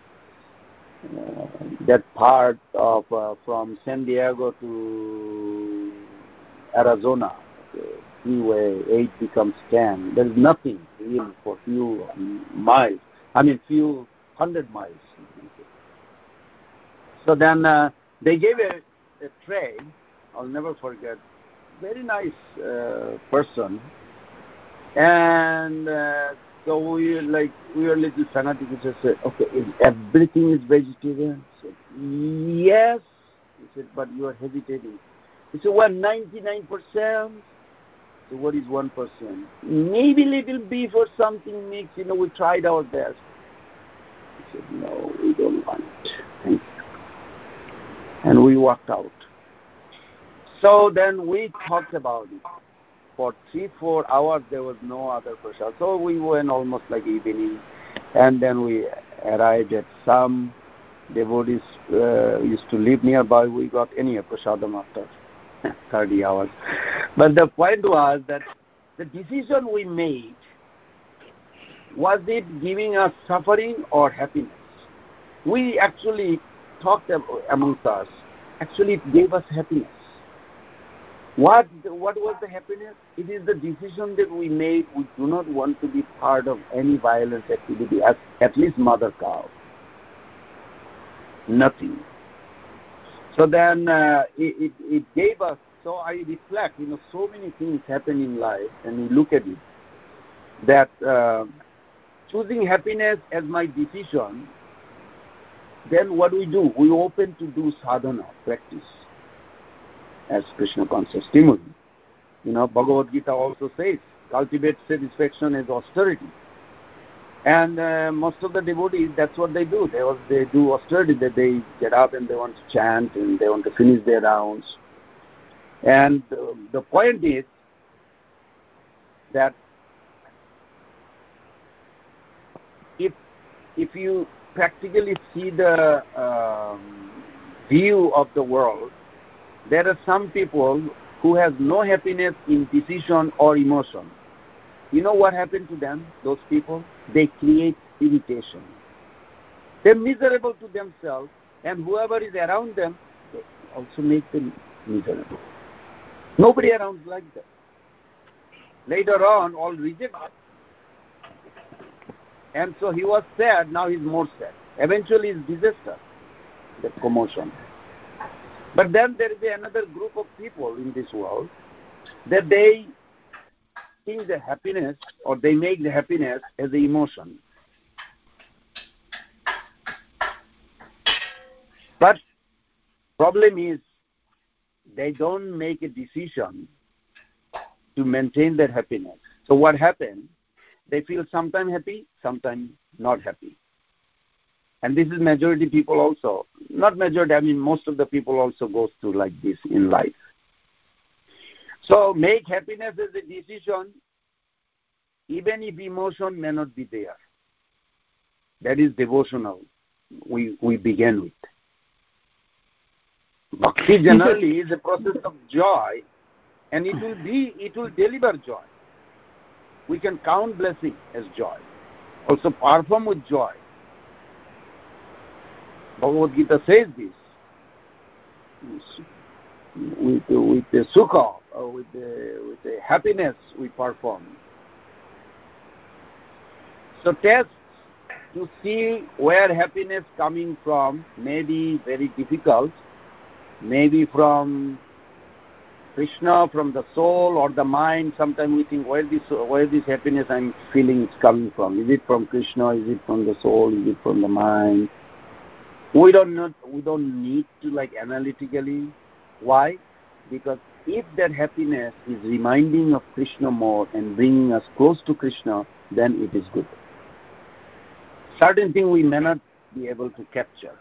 that part of from San Diego to Arizona, freeway 8 becomes 10. There's nothing really for few miles. Few 100 miles. So then they gave a tray. I'll never forget. Very nice person, and so we were a little fanatic. We just said, okay, everything is vegetarian? I said, yes. He said, but you are hesitating. He said, well, 99%. So what is 1%? Maybe little beef or something mixed. We tried our best. He said, no, we don't want it. Thank you. And we walked out. So then we talked about it. For 3-4 hours, there was no other prasad. So we went almost like evening. And then we arrived at some devotees used to live nearby. We got any prasadam after 30 hours. But the point was that the decision we made, was it giving us suffering or happiness? We actually talked amongst us. Actually, it gave us happiness. What was the happiness? It is the decision that we made. We do not want to be part of any violent activity, at least mother cow. Nothing. So then it gave us, so I reflect, so many things happen in life, and we look at it, that choosing happiness as my decision, then what we do? We open to do sadhana, practice, as Krishna conscious stimuli. Bhagavad Gita also says, cultivate satisfaction as austerity. And most of the devotees, that's what they do. They do austerity, that they get up and they want to chant and they want to finish their rounds. And the point is that if you practically see the view of the world, there are some people who have no happiness in decision or emotion. You know what happened to them, those people? They create irritation. They're miserable to themselves, and whoever is around them, they also make them miserable. Nobody around is like that. Later on, all reject them. And so he was sad, now he's more sad. Eventually it's disaster, the commotion. But then there is another group of people in this world that they think the happiness, or they make the happiness as an emotion. But problem is, they don't make a decision to maintain their happiness. So what happens? They feel sometimes happy, sometimes not happy. And this is majority people also. Not majority, most of the people also goes through like this in life. So make happiness as a decision, even if emotion may not be there. That is devotional, we begin with. Bhakti generally is a process of joy, and it will deliver joy. We can count blessing as joy. Also perform with joy. Bhagavad Gita says this. With the sukha, with the happiness we perform. So test to see where happiness coming from may be very difficult, maybe from Krishna, from the soul or the mind. Sometimes we think, where this happiness I'm feeling is coming from? Is it from Krishna? Is it from the soul? Is it from the mind? We don't need to like analytically. Why? Because if that happiness is reminding of Krishna more and bringing us close to Krishna, then it is good. Certain things we may not be able to capture.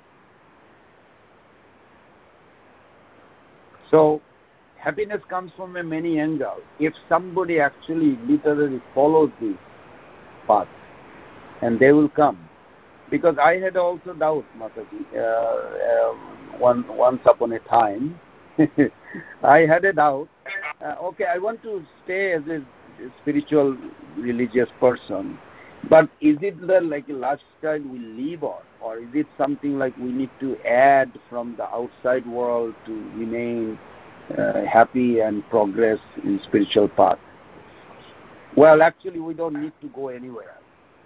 So, happiness comes from many angles. If somebody actually literally follows this path, and they will come. Because I had also doubt, Mataji. Once upon a time, I had a doubt. Okay, I want to stay as a spiritual, religious person. But is it like a lifestyle we live on? Or is it something like we need to add from the outside world to remain happy and progress in spiritual path? Well, actually, we don't need to go anywhere.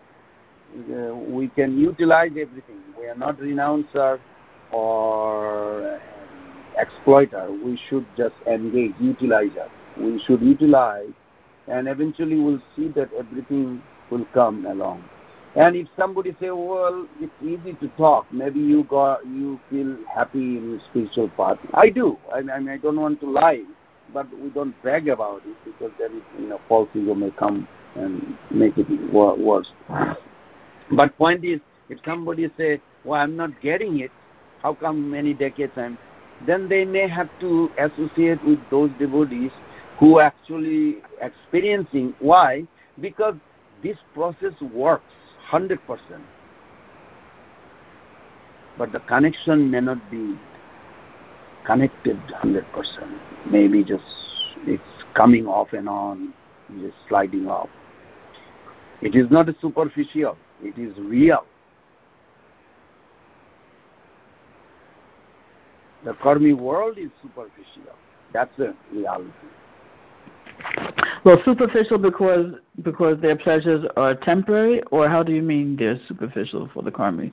We can utilize everything. We are not renouncer or exploiter. We should just engage, utilizer. We should utilize, and eventually we'll see that everything will come along. And if somebody say, well, it's easy to talk, maybe you feel happy in your spiritual path. I do. I don't want to lie, but we don't brag about it because there is, false ego may come and make it worse. But point is, if somebody say, well, I'm not getting it, how come many decades then they may have to associate with those devotees who actually experiencing. Why? Because this process works 100%. But the connection may not be connected 100%. Maybe just it's coming off and on, just sliding off. It is not superficial. It is real. The karmic world is superficial. That's the reality. Well, superficial because their pleasures are temporary, or how do you mean they're superficial for the karmis?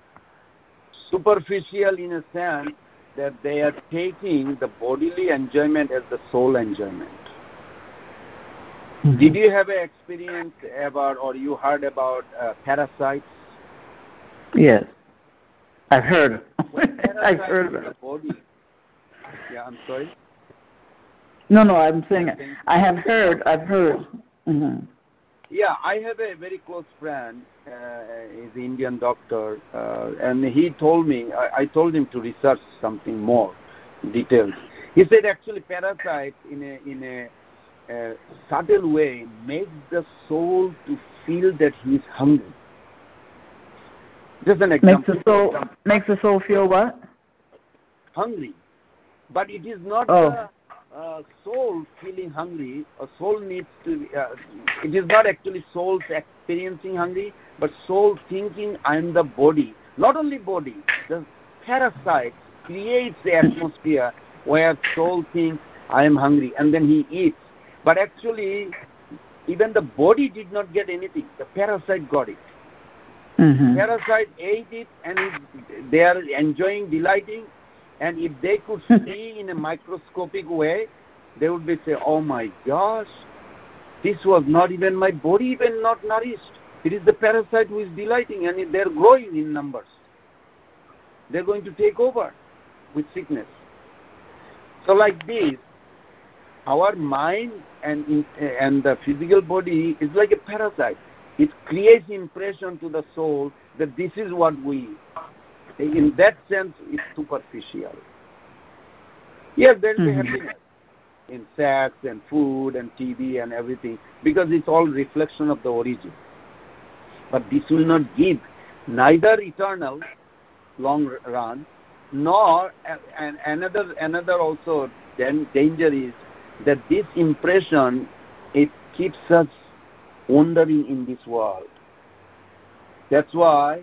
Superficial in a sense that they are taking the bodily enjoyment as the soul enjoyment. Mm-hmm. Did you have an experience ever, or you heard about parasites? Yes, I've heard. I've heard about it. Body. Yeah, I'm sorry. No, I'm saying I have heard. I've heard. Mm-hmm. Yeah, I have a very close friend. He's an Indian doctor, and he told me. I told him to research something more detailed. He said actually parasites in a subtle way makes the soul to feel that he is hungry. Just an example. Makes the soul feel what? Hungry, but it is not the soul feeling hungry. A soul needs to. It is not actually soul experiencing hungry, but soul thinking I am the body. Not only body. The parasite creates the atmosphere where soul thinks I am hungry, and then he eats. But actually, even the body did not get anything. The parasite got it. Mm-hmm. Parasite ate it, and they are enjoying, delighting. And if they could see in a microscopic way, they would be say, "Oh my gosh, this was not even my body, even not nourished. It is the parasite who is delighting, and they are growing in numbers. They are going to take over with sickness." So like this, our mind and the physical body is like a parasite. It creates impression to the soul that this is what we. In that sense, it's superficial. Yes, there is a happiness in sex and food and TV and everything because it's all reflection of the origin. But this will not give neither eternal long run nor and another also danger is that this impression it keeps us wandering in this world. That's why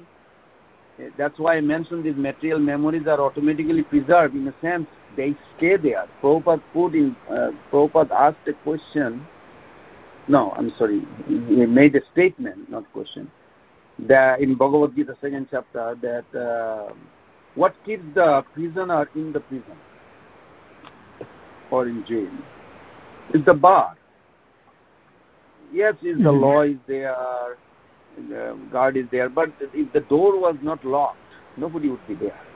I mentioned these material memories are automatically preserved. In a sense, they stay there. Prabhupada asked a question. No, I'm sorry. He made a statement, not question. That in Bhagavad Gita, 2nd chapter, that What keeps the prisoner in the prison or in jail? It's the bar. Yes, if the law is there, the guard is there, but if the door was not locked, nobody would be there.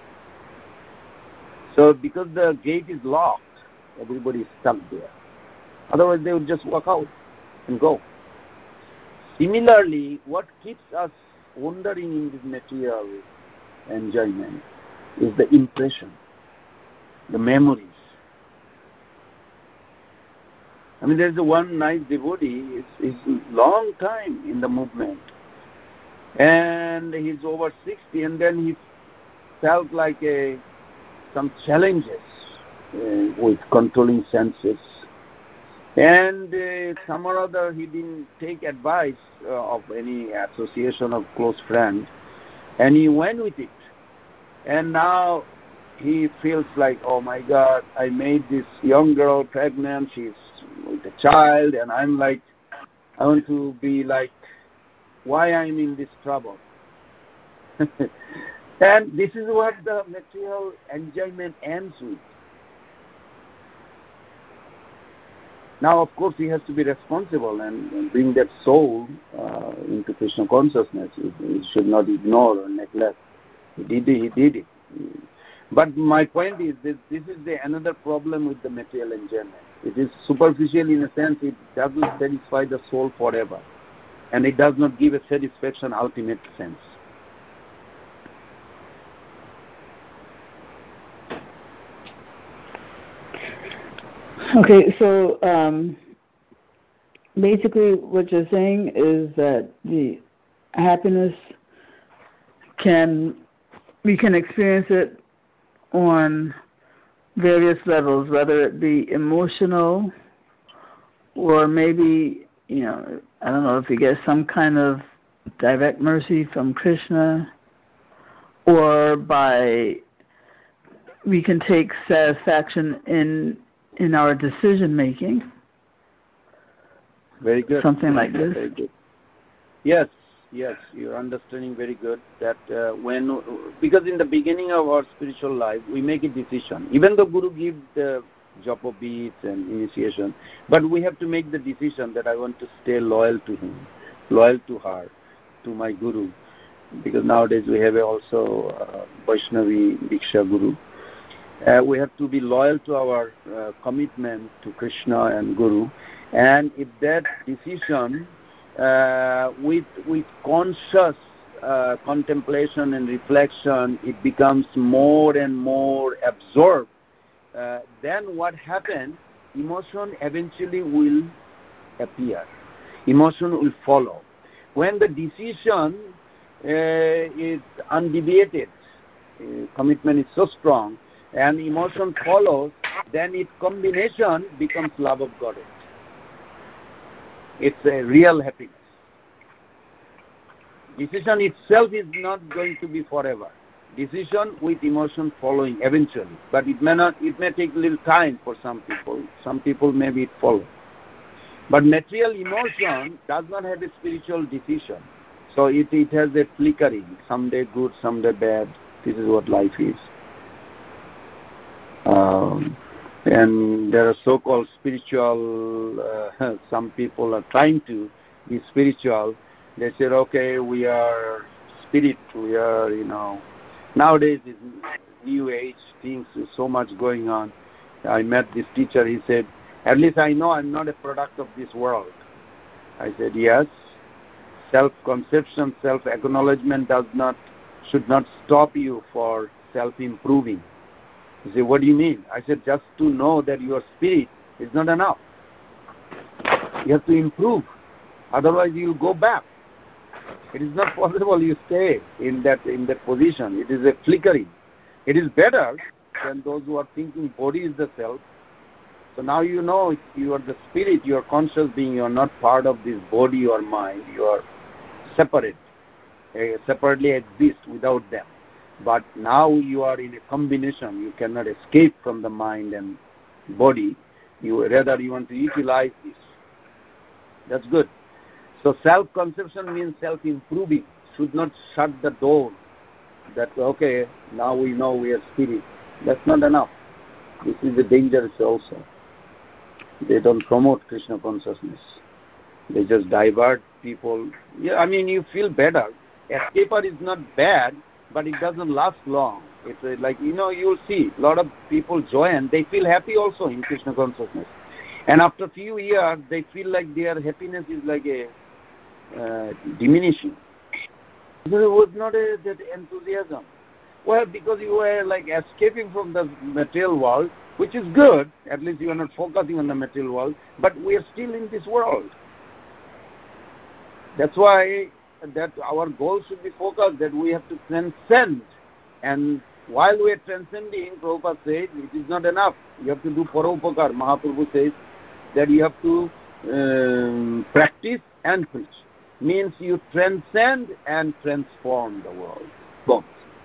So because the gate is locked, everybody is stuck there. Otherwise they would just walk out and go. Similarly, what keeps us wandering in this material enjoyment is the impression, the memories. I mean, there's one nice devotee, he's long time in the movement, and he's over 60, and then he felt like some challenges with controlling senses. And some or other, he didn't take advice of any association of close friends, and he went with it. And now he feels like, oh my God, I made this young girl pregnant, she's with a child, and I'm like, I want to be like, why I'm in this trouble? And this is what the material enjoyment ends with. Now, of course, he has to be responsible and bring that soul into Krishna consciousness. He should not ignore or neglect. He did it. But my point is, this is another problem with the material enjoyment. It is superficial in a sense. It doesn't satisfy the soul forever. And it does not give a satisfaction ultimate sense. Okay, so basically what you're saying is that the happiness we can experience it on various levels, whether it be emotional or maybe, I don't know if you get some kind of direct mercy from Krishna, or we can take satisfaction in our decision making. Very good. Something like this. Very good. Yes, you're understanding very good that because in the beginning of our spiritual life, we make a decision. Even though Guru gives the japa beads and initiation, but we have to make the decision that I want to stay loyal to him, loyal to her, to my Guru. Because nowadays we have also Vaishnavi Diksha Guru. We have to be loyal to our commitment to Krishna and Guru. And if that decision with conscious contemplation and reflection, it becomes more and more absorbed, then what happens, emotion eventually will appear. Emotion will follow. When the decision is undeviated, commitment is so strong, and emotion follows, then its combination becomes love of Godhead. It's a real happiness. Decision itself is not going to be forever. Decision with emotion following eventually, but it may take a little time for some people. Some people maybe it follows. But material emotion does not have a spiritual decision. So it has a flickering, someday good, someday bad. This is what life is. And there are so-called spiritual, some people are trying to be spiritual. They say, okay, we are spirit, we are, nowadays is new age things, so much going on. I met this teacher, he said, at least I know I'm not a product of this world. I said, yes, self-conception, self-acknowledgement should not stop you for self-improving. He said, what do you mean? I said, just to know that you are spirit is not enough. You have to improve. Otherwise you will go back. It is not possible you stay in that position. It is a flickering. It is better than those who are thinking body is the self. So now you know you are the spirit, you are conscious being, you are not part of this body or mind. You are separate. Separately exist without them. But now you are in a combination. You cannot escape from the mind and body. Rather you want to utilize this. That's good. So self-conception means self-improving. Should not shut the door that, okay, now we know we are spirit. That's not enough. This is the dangerous also. They don't promote Krishna consciousness. They just divert people. Yeah, I mean, you feel better. Escaper is not bad, but it doesn't last long. It's like, you'll see a lot of people join. They feel happy also in Krishna consciousness. And after a few years, they feel like their happiness is like a diminishing. There was not that enthusiasm. Well, because you were like escaping from the material world, which is good. At least you are not focusing on the material world, but we are still in this world. That's why that our goal should be focused, that we have to transcend. And while we are transcending, Prabhupada says, it is not enough. You have to do paropakar. Mahaprabhu says that you have to practice and preach. Means you transcend and transform the world. Both.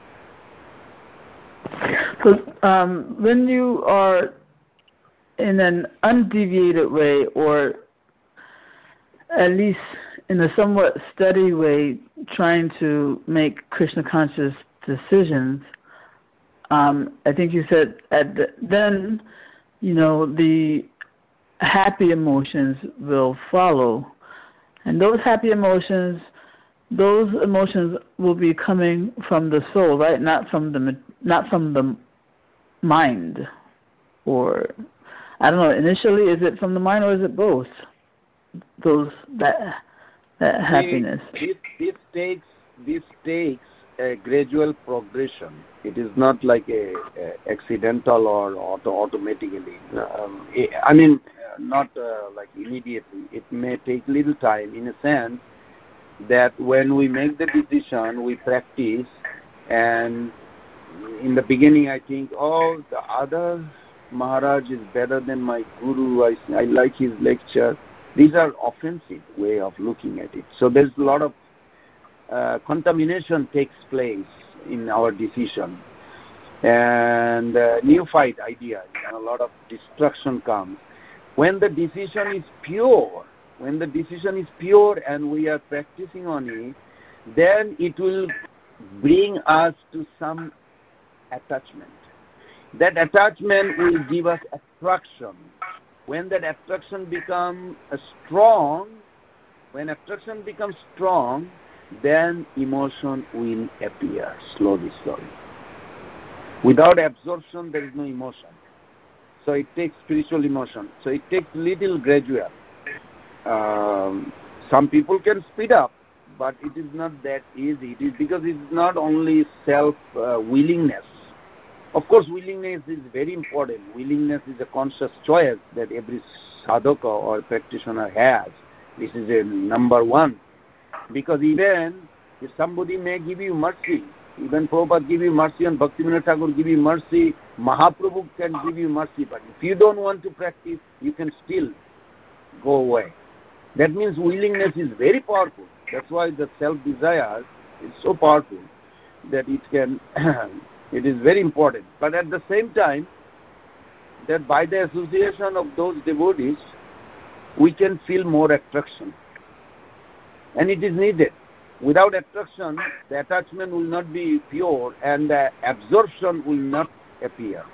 So when you are in an undeviated way, or at least in a somewhat steady way, trying to make Krishna conscious decisions, I think you said then, the happy emotions will follow. And those happy emotions, will be coming from the soul, right? Not from the mind. Or, I don't know, initially, is it from the mind or is it both? That happiness. This takes a gradual progression. It is not like a accidental or automatically. Not like immediately. It may take little time, in a sense that when we make the decision, we practice, and in the beginning I think, the other Maharaj is better than my guru, I like his lecture. These are offensive way of looking at it. So there's a lot of contamination takes place in our decision, and neophyte ideas, a lot of destruction comes. When the decision is pure, and we are practicing on it, then it will bring us to some attachment. That attachment will give us attraction. When that attraction becomes strong, then emotion will appear slowly. Without absorption, there is no emotion. So it takes spiritual emotion. So it takes little gradual. Some people can speed up, but it is not that easy. It is because it is not only self-willingness. Of course, willingness is very important. Willingness is a conscious choice that every sadhaka or practitioner has. This is a number one. Because even if somebody may give you mercy, even Prabhupada give you mercy and Bhaktivinoda Thakur give you mercy, Mahaprabhu can give you mercy, but if you don't want to practice, you can still go away. That means willingness is very powerful. That's why the self-desire is so powerful that it can, it is very important. But at the same time, that by the association of those devotees, we can feel more attraction. And it is needed. Without attraction, the attachment will not be pure and the absorption will not appear.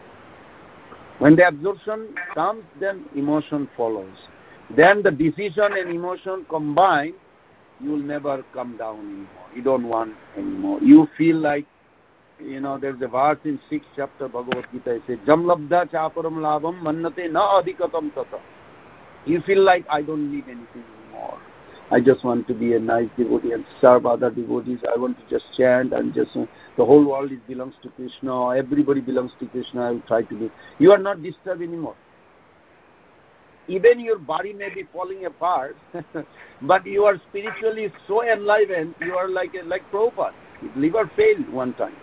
When the absorption comes, then emotion follows. Then the decision and emotion combined, you will never come down anymore. You don't want anymore. You feel like, there's a verse in 6th chapter Bhagavad Gita. It says, Jam labdha chaparam labham mannate na adhikatam tata. You feel like, I don't need anything anymore. I just want to be a nice devotee and serve other devotees. I want to just chant and just, the whole world belongs to Krishna. Everybody belongs to Krishna. I will try to be. You are not disturbed anymore. Even your body may be falling apart, but you are spiritually so enlivened, you are like Prabhupada. His liver failed one time.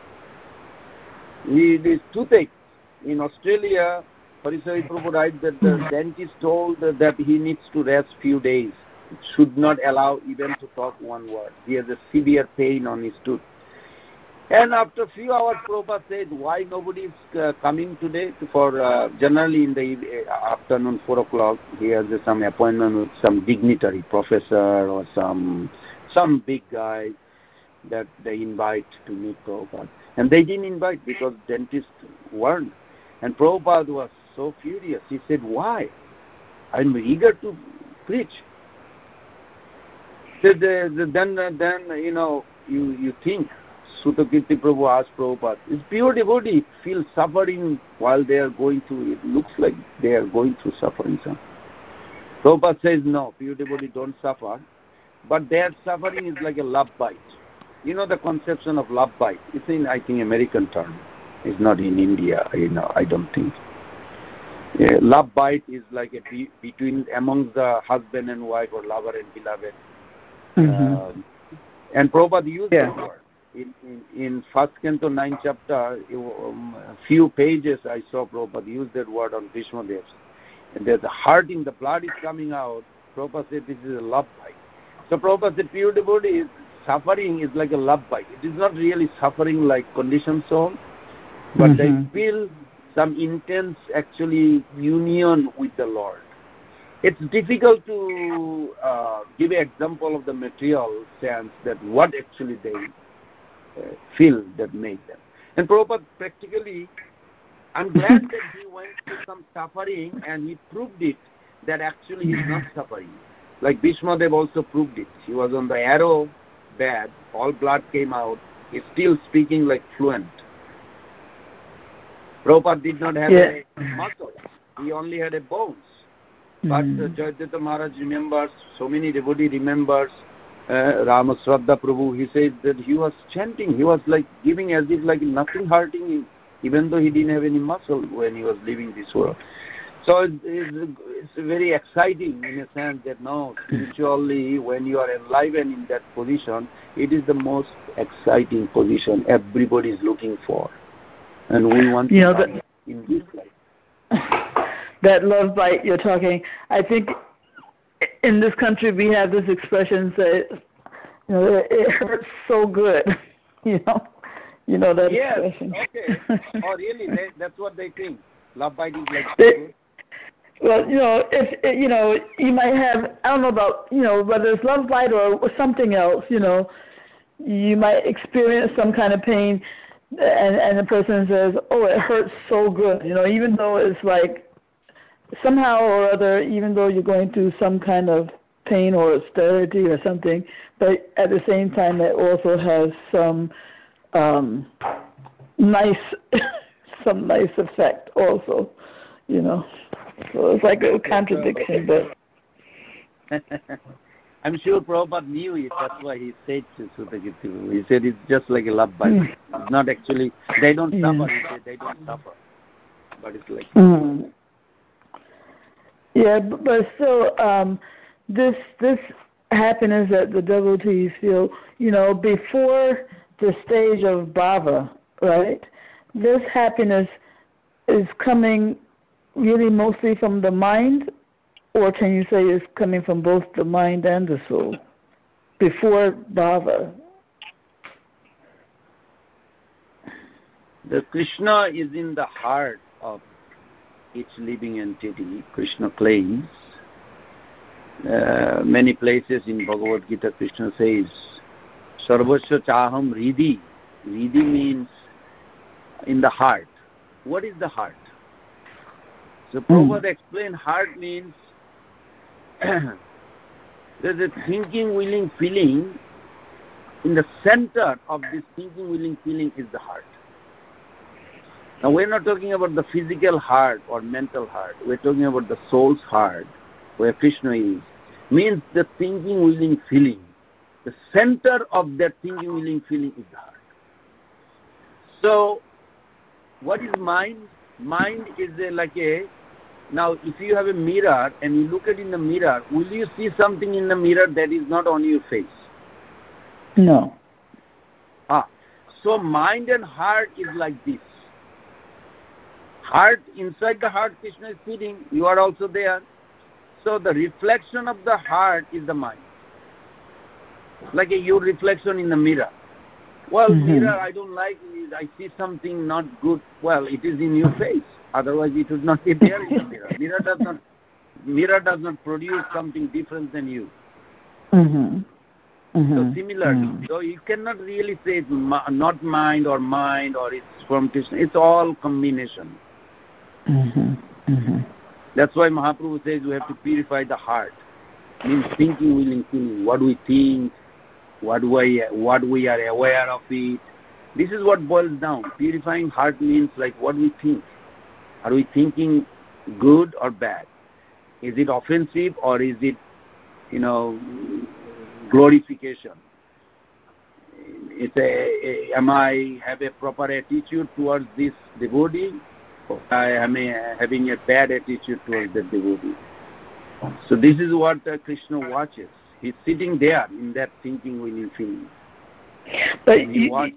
These toothache. In Australia, Parisari Prabhu writes that the dentist told that he needs to rest few days. It should not allow even to talk one word. He has a severe pain on his tooth. And after a few hours, Prabhupada said, why nobody is coming today for, generally in the afternoon, 4 o'clock, he has some appointment with some dignitary, professor or some big guy. that they invite to meet Prabhupada. And they didn't invite because dentists weren't. And Prabhupada was so furious. He said, why? I'm eager to preach. Then you think, Sutakirti Prabhu asked Prabhupada, is pure devotee feel suffering while they are going through, it looks like they are going through suffering. Prabhupada says, no, pure devotee don't suffer, but their suffering is like a love bite. You know the conception of love bite. It's in, I think, American term. It's not in India, I don't think. Love bite is like between among the husband and wife or lover and beloved. Mm-hmm. And Prabhupada used that word. In first canto 9th chapter, a few pages I saw Prabhupada use that word on Bhishma Dev. And there's a hurting, the blood is coming out. Prabhupada said this is a love bite. So Prabhupada said pure devotee suffering is like a love bite. It is not really suffering like conditioned soul, but they feel some intense actually union with the Lord. It's difficult to give an example of the material sense that what actually they feel that made them. And Prabhupada practically, I'm glad that he went through some suffering and he proved it that actually he's not suffering. Like Bhishma Dev also proved it. He was on the arrow bed, all blood came out, he's still speaking like fluent. Prabhupada did not have a muscle, he only had a bones. But Jayadvaita Maharaj remembers, so many devotees remembers, Rama Shraddha Prabhu, he said that he was chanting, he was like giving as if like nothing hurting him, even though he didn't have any muscle when he was leaving this world. So it's very exciting in a sense that now spiritually when you are enlivened in that position, it is the most exciting position everybody is looking for. And we want to come in this life. That love bite you're talking, I think in this country we have this expression that it hurts so good, you know that expression. Okay. Oh really? That's what they think. Love bite is like so good. Well, if you might have, I don't know about whether it's love bite or something else. You might experience some kind of pain, and the person says, "Oh, it hurts so good." Even though it's like somehow or other, even though you're going through some kind of pain or austerity or something, but at the same time, it also has some nice effect also. So it's like a contradiction, but I'm sure Prabhupada knew it. That's why he said to Sutakirti. He said it's just like a love bite. It's not actually, they don't suffer. He said they don't suffer. But it's like... Yeah, but still, this happiness that the devotees feel, before the stage of bhava, right? This happiness is coming really mostly from the mind, or can you say it's coming from both the mind and the soul before bhava? The Krishna is in the heart of each living entity, Krishna claims. Many places in Bhagavad Gita, Krishna says, Sarvasya Chaham Hridhi. Hridhi means in the heart. What is the heart? So Prabhupada explained heart means there's a thinking, willing feeling. In the center of this thinking, willing feeling is the heart. Now we're not talking about the physical heart or mental heart. We're talking about the soul's heart, where Krishna is. Means the thinking, willing feeling. The center of that thinking, willing feeling is the heart. So, what is mind? Mind is now if you have a mirror and you look at in the mirror, will you see something in the mirror that is not on your face? No. So mind and heart is like this. Heart, inside the heart Krishna is sitting, you are also there. So the reflection of the heart is the mind. Like your reflection in the mirror. Well, mirror, I don't like it. I see something not good. Well, it is in your face. Otherwise, it would not be there in the mirror. Mirror does not produce something different than you. So similarly, so you cannot really say it's not mind, or it's from Krishna. It's all combination. That's why Mahaprabhu says we have to purify the heart. Means thinking, willing, feeling. What we think, what we are aware of it. This is what boils down. Purifying heart means like what we think. Are we thinking good or bad? Is it offensive or is it, glorification? Am I have a proper attitude towards this devotee, or am I having a bad attitude towards the devotee? So this is what Krishna watches. He's sitting there in that thinking, willing, feeling. But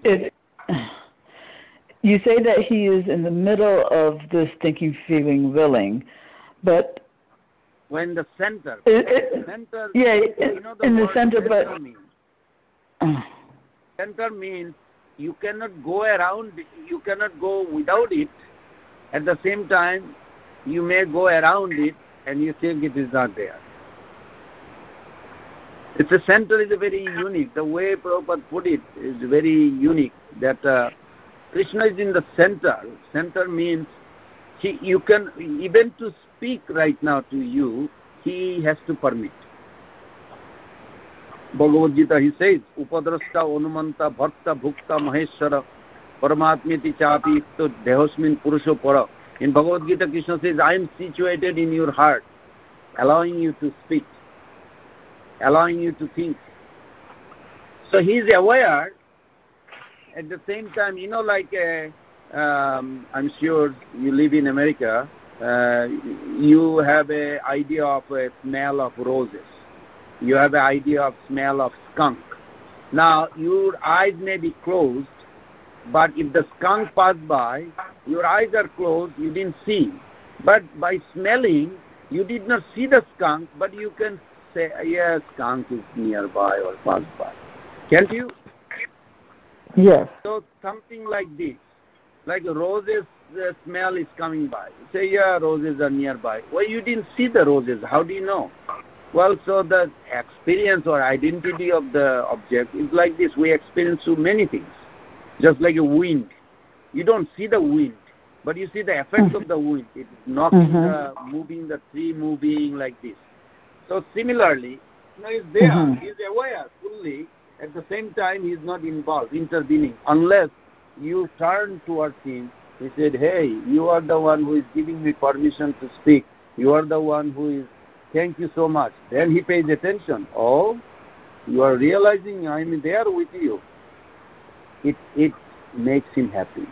you say that he is in the middle of this thinking, feeling, willing, but when the center, in the center, but center means you cannot go around, you cannot go without it. At the same time, you may go around it and you think it is not there. It's a center is very unique. The way Prabhupada put it is very unique. That Krishna is in the center. Center means you can, even to speak right now to you, he has to permit. Bhagavad Gita, he says, Upadrasta, Anumanta, Bhakta, Bhukta, Maheshwara, Paramatmiti Chapi, Dehosmin Purusho Para. In Bhagavad Gita, Krishna says, I am situated in your heart, allowing you to speak, allowing you to think. So he is aware. At the same time, I'm sure you live in America, you have an idea of a smell of roses. You have an idea of smell of skunk. Now, your eyes may be closed, but if the skunk passed by, your eyes are closed, you didn't see. But by smelling, you did not see the skunk, but you can say, yes, skunk is nearby or passed by. Can't you? Yes. So something like this, like roses, the smell is coming by. You say, yeah, roses are nearby. Well, you didn't see the roses. How do you know? Well, so the experience or identity of the object is like this. We experience so many things, just like a wind. You don't see the wind, but you see the effect of the wind. It's knocking moving the tree, moving like this. So similarly, he's there. He's aware fully. At the same time, he's not involved, intervening, unless you turn towards him. He said, hey, you are the one who is giving me permission to speak. You are the one who is, thank you so much. Then he pays attention. Oh, you are realizing I'm there with you. It makes him happy.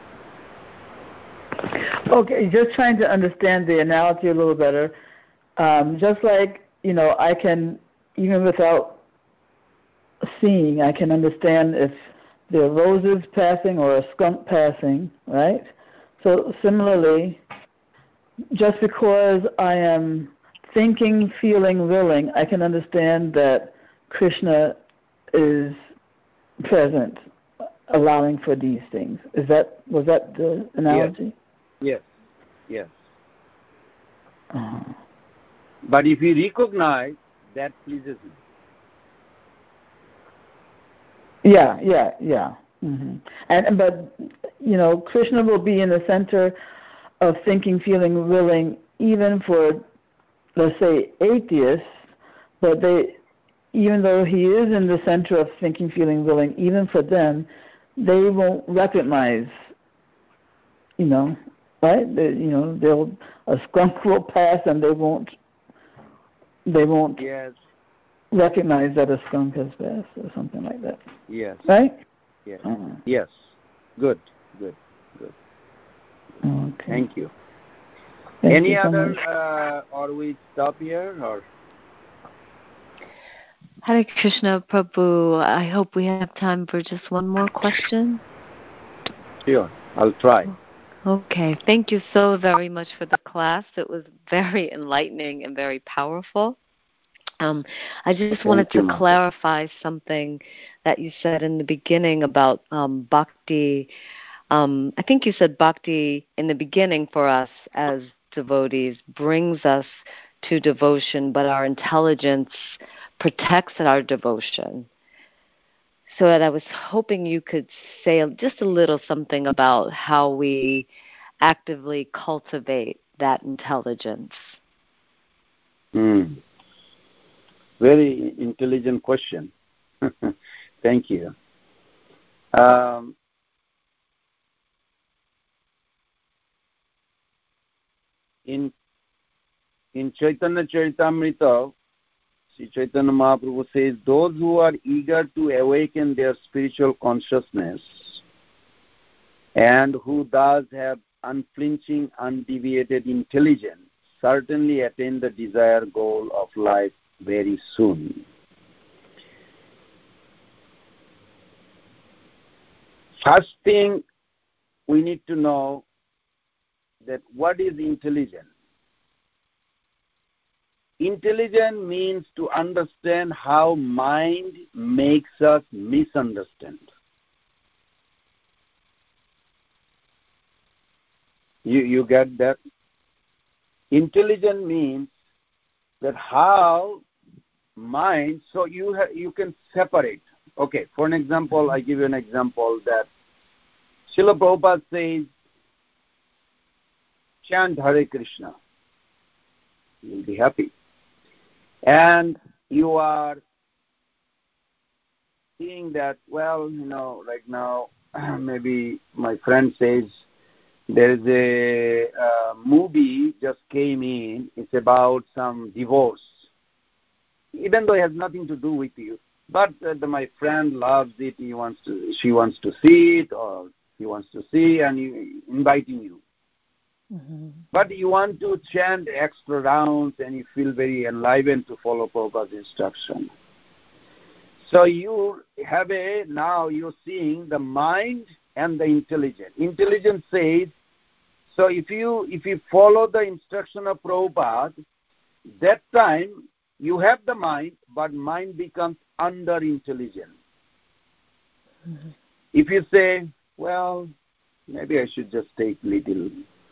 Okay, just trying to understand the analogy a little better. Just like, I can, even without seeing, I can understand if there are roses passing or a skunk passing, right? So similarly, just because I am thinking, feeling, willing, I can understand that Krishna is present, allowing for these things. Was that the analogy? Yes. But if you recognize, that pleases him. Yeah. But Krishna will be in the center of thinking, feeling, willing, even for, let's say, atheists. But even though he is in the center of thinking, feeling, willing, even for them, they won't recognize. Right? A skunk will pass, and they won't. Yes. Recognize that a skunk has passed or something like that. Yes. Right? Yes. Yes. Good. Okay. Thank you. Thank Any you so other, much. or we stop here, or? Hare Krishna, Prabhu. I hope we have time for just one more question. Sure, I'll try. Okay. Thank you so very much for the class. It was very enlightening and very powerful. I just wanted to clarify something that you said in the beginning about bhakti. I think you said bhakti in the beginning for us as devotees brings us to devotion, but our intelligence protects our devotion. So that I was hoping you could say just a little something about how we actively cultivate that intelligence. Very intelligent question. Thank you. In Chaitanya Charitamrita, Sri Chaitanya Mahaprabhu says, those who are eager to awaken their spiritual consciousness and who thus have unflinching, undeviated intelligence certainly attain the desired goal of life very soon. First thing we need to know that what is intelligence? Intelligence means to understand how mind makes us misunderstand. You get that? Intelligence means that how mind, so you can separate. Okay, for an example, I give you an example that Srila Prabhupada says, chant Hare Krishna. You'll be happy. And you are seeing that, well, right now, maybe my friend says, there is a movie just came in. It's about some divorce. Even though it has nothing to do with you. But my friend loves it. She wants to see it, or he wants to see, and inviting you. Mm-hmm. But you want to chant extra rounds, and you feel very enlivened to follow Prabhupada's instruction. So now you're seeing the mind and the intelligence. Intelligence says, so if you follow the instruction of Prabhupada, that time you have the mind, but mind becomes under intelligence. Mm-hmm. If you say, well, maybe I should just take little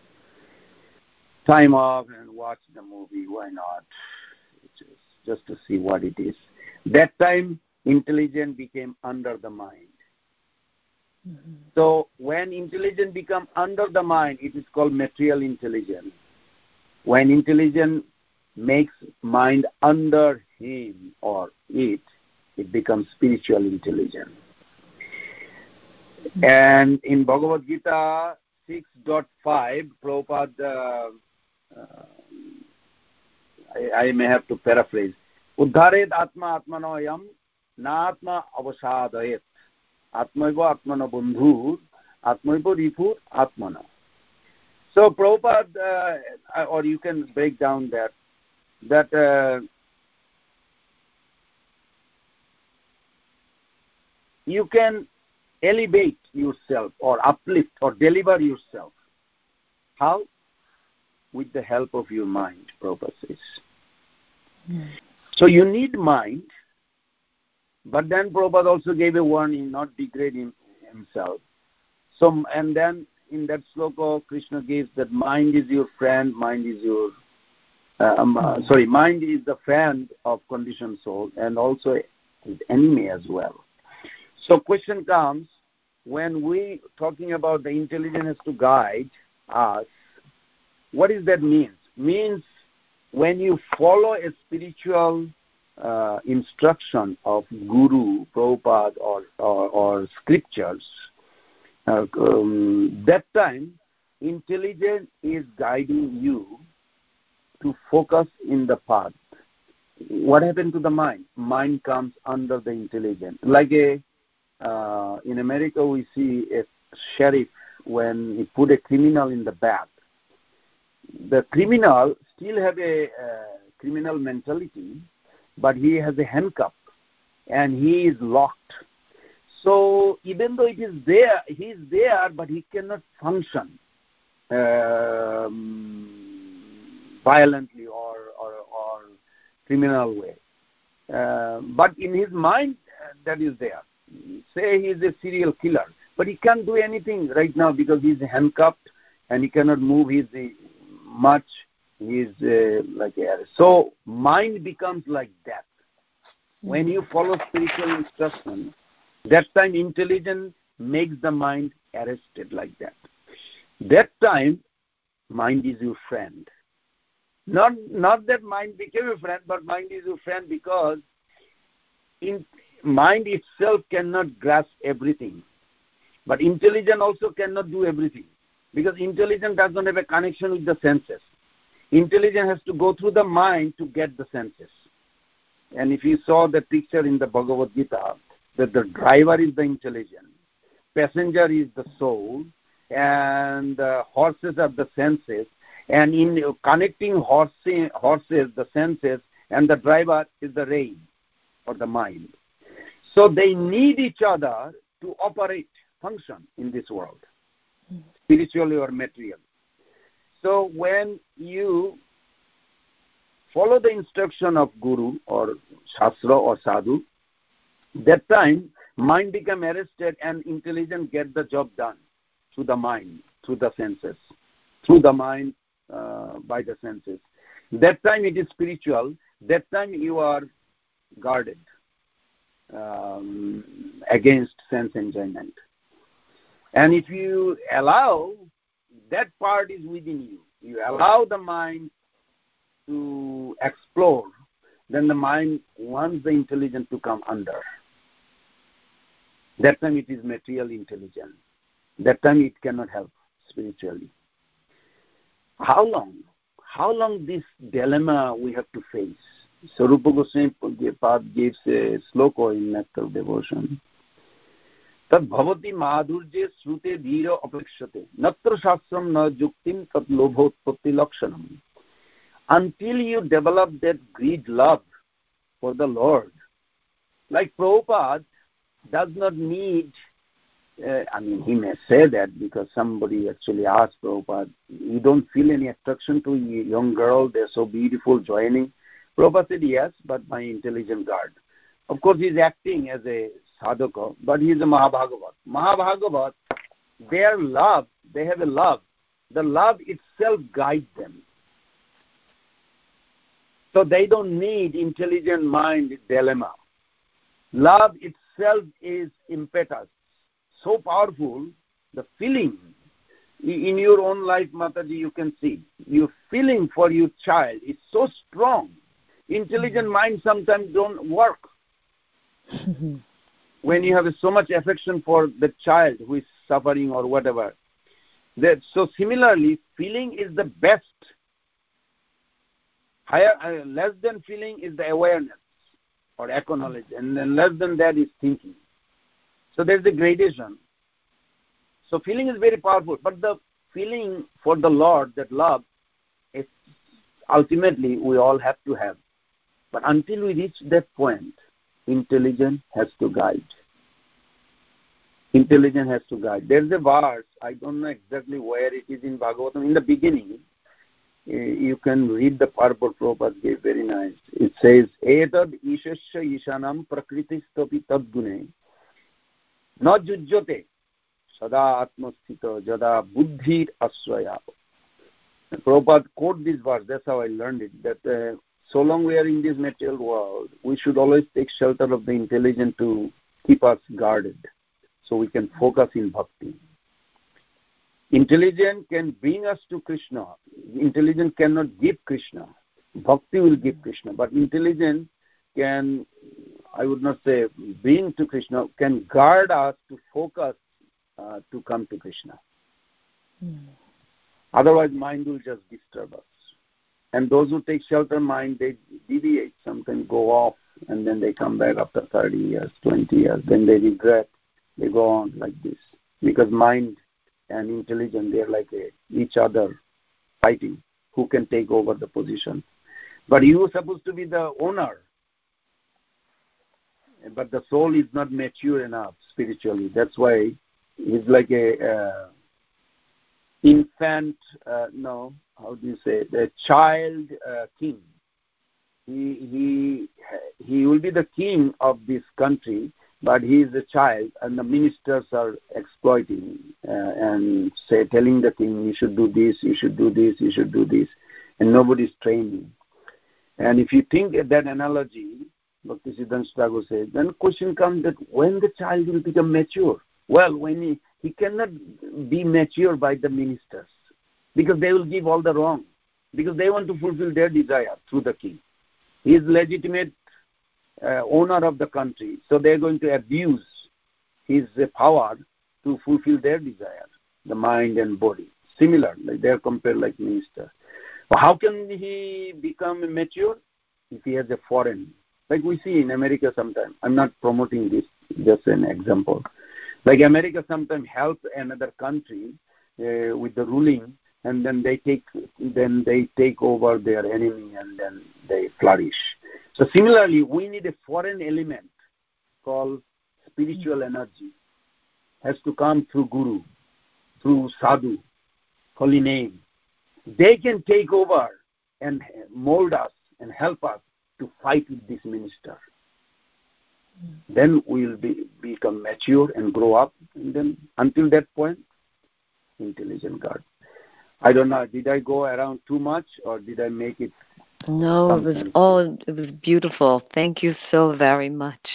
time off and watch the movie, why not? Just to see what it is. That time, intelligence became under the mind. Mm-hmm. So when intelligence becomes under the mind, it is called material intelligence. When intelligence makes mind under him or it becomes spiritual intelligence. Mm-hmm. And in Bhagavad Gita 6.5, Prabhupada, I may have to paraphrase, Uddharet Atma Atmanoyam Natma Avasadayet Atmaiva Atmana Bandhu Atmaiva Ripur Atmana. So Prabhupada, or you can break down that you can elevate yourself or uplift or deliver yourself. How? With the help of your mind, Prabhupada says. Mm. So you need mind, but then Prabhupada also gave a warning, not degrade himself. So, and then in that sloka, Krishna gives that mind is your friend, mind is your, mind is the friend of conditioned soul and also his enemy as well. So question comes, when we talking about the intelligence has to guide us, what does that mean? Means when you follow a spiritual instruction of Guru, Prabhupada, or scriptures, that time intelligence is guiding you to focus in the path. What happened to the mind? Mind comes under the intelligence. Like in America, we see a sheriff when he put a criminal in the back. The criminal still have a criminal mentality, but he has a handcuff and he is locked. So even though it is there, he is there, but he cannot function violently or criminal way. But in his mind, that is there. Say he is a serial killer, but he can't do anything right now because he is handcuffed and he cannot move his much. He is so mind becomes like that. When you follow spiritual instruction, That time intelligence makes the mind arrested like that. That time mind is your friend. Not that mind became a friend, but mind is your friend because mind itself cannot grasp everything. But intelligence also cannot do everything because intelligence does not have a connection with the senses. Intelligence has to go through the mind to get the senses. And if you saw the picture in the Bhagavad Gita, that the driver is the intelligence, passenger is the soul, and horses are the senses, and in connecting horses, the senses, and the driver is the rein or the mind. So they need each other to operate, function in this world, spiritually or materially. So when you follow the instruction of Guru or Shastra or Sadhu, that time mind become arrested and intelligence get the job done through the mind, through the senses, through the mind, by the senses. That time it is spiritual. That time you are guarded against sense enjoyment. And if you allow, that part is within you. You allow the mind to explore, then the mind wants the intelligence to come under. That time it is material intelligence. That time it cannot help spiritually. How long? How long this dilemma we have to face? So Rupa Goswami Pad gives a sloka in Nectar of Devotion. Tad bhavati madhurje srute dhira apekshate natra shastram na juktim tat lobhotpatti lakshanam. Until you develop that greed love for the Lord, like Prabhupada does not need, he may say that because somebody actually asked Prabhupada, you don't feel any attraction to a young girl, they're so beautiful, joining? Prabhupada said, yes, but my intelligent guard. Of course, he's acting as a sadhaka, but he's a Mahabhagavat. Mahabhagavat, their love, they have a love. The love itself guides them. So they don't need intelligent mind dilemma. Love itself is impetus. So powerful, the feeling in your own life, Mataji, you can see. Your feeling for your child is so strong. Intelligent mind sometimes don't work. When you have so much affection for the child who is suffering or whatever. So similarly, feeling is the best. Higher, less than feeling is the awareness or acknowledge, and then less than that is thinking. So there's a gradation. So feeling is very powerful, but the feeling for the Lord, that love, is ultimately we all have to have. But until we reach that point, intelligence has to guide. Intelligence has to guide. There's a verse, I don't know exactly where it is in Bhagavatam. In the beginning, you can read the purport Prabhupada gave, very nice. It says, Etad ishasya ishanam prakritistopi tadgune na jujyote sada atmasthita jada buddhir asraya. Prabhupada quote this verse, that's how I learned it, that so long we are in this material world, we should always take shelter of the intelligence to keep us guarded so we can focus in bhakti. Intelligence can bring us to Krishna. Intelligence cannot give Krishna. Bhakti will give Krishna. But intelligence can, I would not say bring to Krishna, can guard us to focus to come to Krishna. Otherwise, mind will just disturb us. And those who take shelter mind, they deviate, sometimes go off, and then they come back after 30 years, 20 years. Then they regret. They go on like this. Because mind and intelligence, they're like each other fighting. Who can take over the position? But you are supposed to be the owner. But the soul is not mature enough spiritually. That's why he's like a infant, how do you say, the child king. He will be the king of this country, but he is a child, and the ministers are exploiting and telling the king, you should do this, you should do this, you should do this, and nobody's training. And if you think that analogy, Bhaktisiddhanta Thakur says, then question comes that when the child will become mature. Well, when he cannot be mature by the ministers, because they will give all the wrong, because they want to fulfill their desire through the king. He is legitimate owner of the country, so they are going to abuse his power to fulfill their desire, the mind and body. Similarly, they are compared like minister. How can he become mature? If he has a foreign, like we see in America sometimes. I'm not promoting this, just an example. Like America sometimes help another country with the ruling, and then they take over their enemy, and then they flourish. So similarly, we need a foreign element called spiritual energy. Has to come through Guru, through Sadhu, holy name. They can take over and mold us and help us to fight with this minister. Then we will become mature and grow up, and then until that point, intelligent God. I don't know, did I go around too much, or did I make it? No, it was beautiful. Thank you so very much.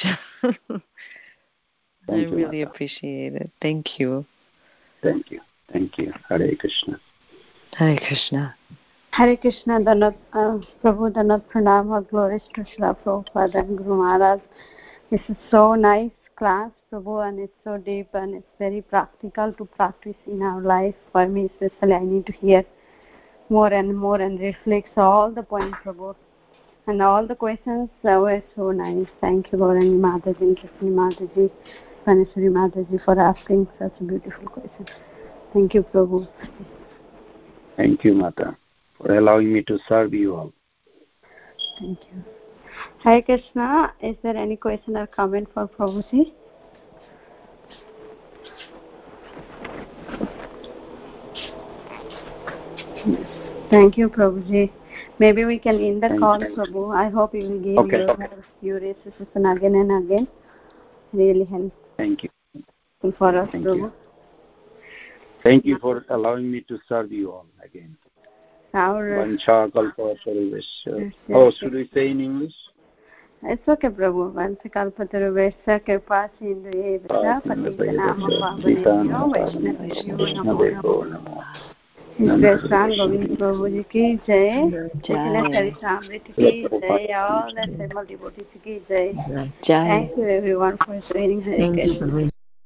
I really appreciate it. Thank you. Thank you. Thank you. Hare Krishna. Hare Krishna. Hare Krishna. Prabhu Danat Pranam, our glories to Srila Prabhupada and Guru Maharaj. This is so nice class, Prabhu, and it's so deep and it's very practical to practice in our life. For me especially, I need to hear more and more and reflect all the points, Prabhu. And all the questions were so nice. Thank you, Gaurani Mataji and Krishna Mataji, Vaneshwari Mataji, for asking such a beautiful question. Thank you, Prabhu. Thank you, Mata, for allowing me to serve you all. Thank you. Hare Krishna. Is there any question or comment for Prabhuji? Thank you, Prabhuji. Maybe we can end the call, Prabhu. I hope you will give your recitation again and again. Really help. Thank you. For us, Prabhu. Thank you for allowing me to serve you all again. Vancha kalpa sarvesya. Oh, should we say in English? It's okay, Prabhu. Vancha kalpa sarvesya kripa sindhu evasya patitanam pavanebhyo vaishnavibhyo namo. Krishna Govind Prabhu Ji ki jai, Krishna Charitamrita ki jai, all the family devotees ki jai. Thank you everyone for sharing. Hare Krishna.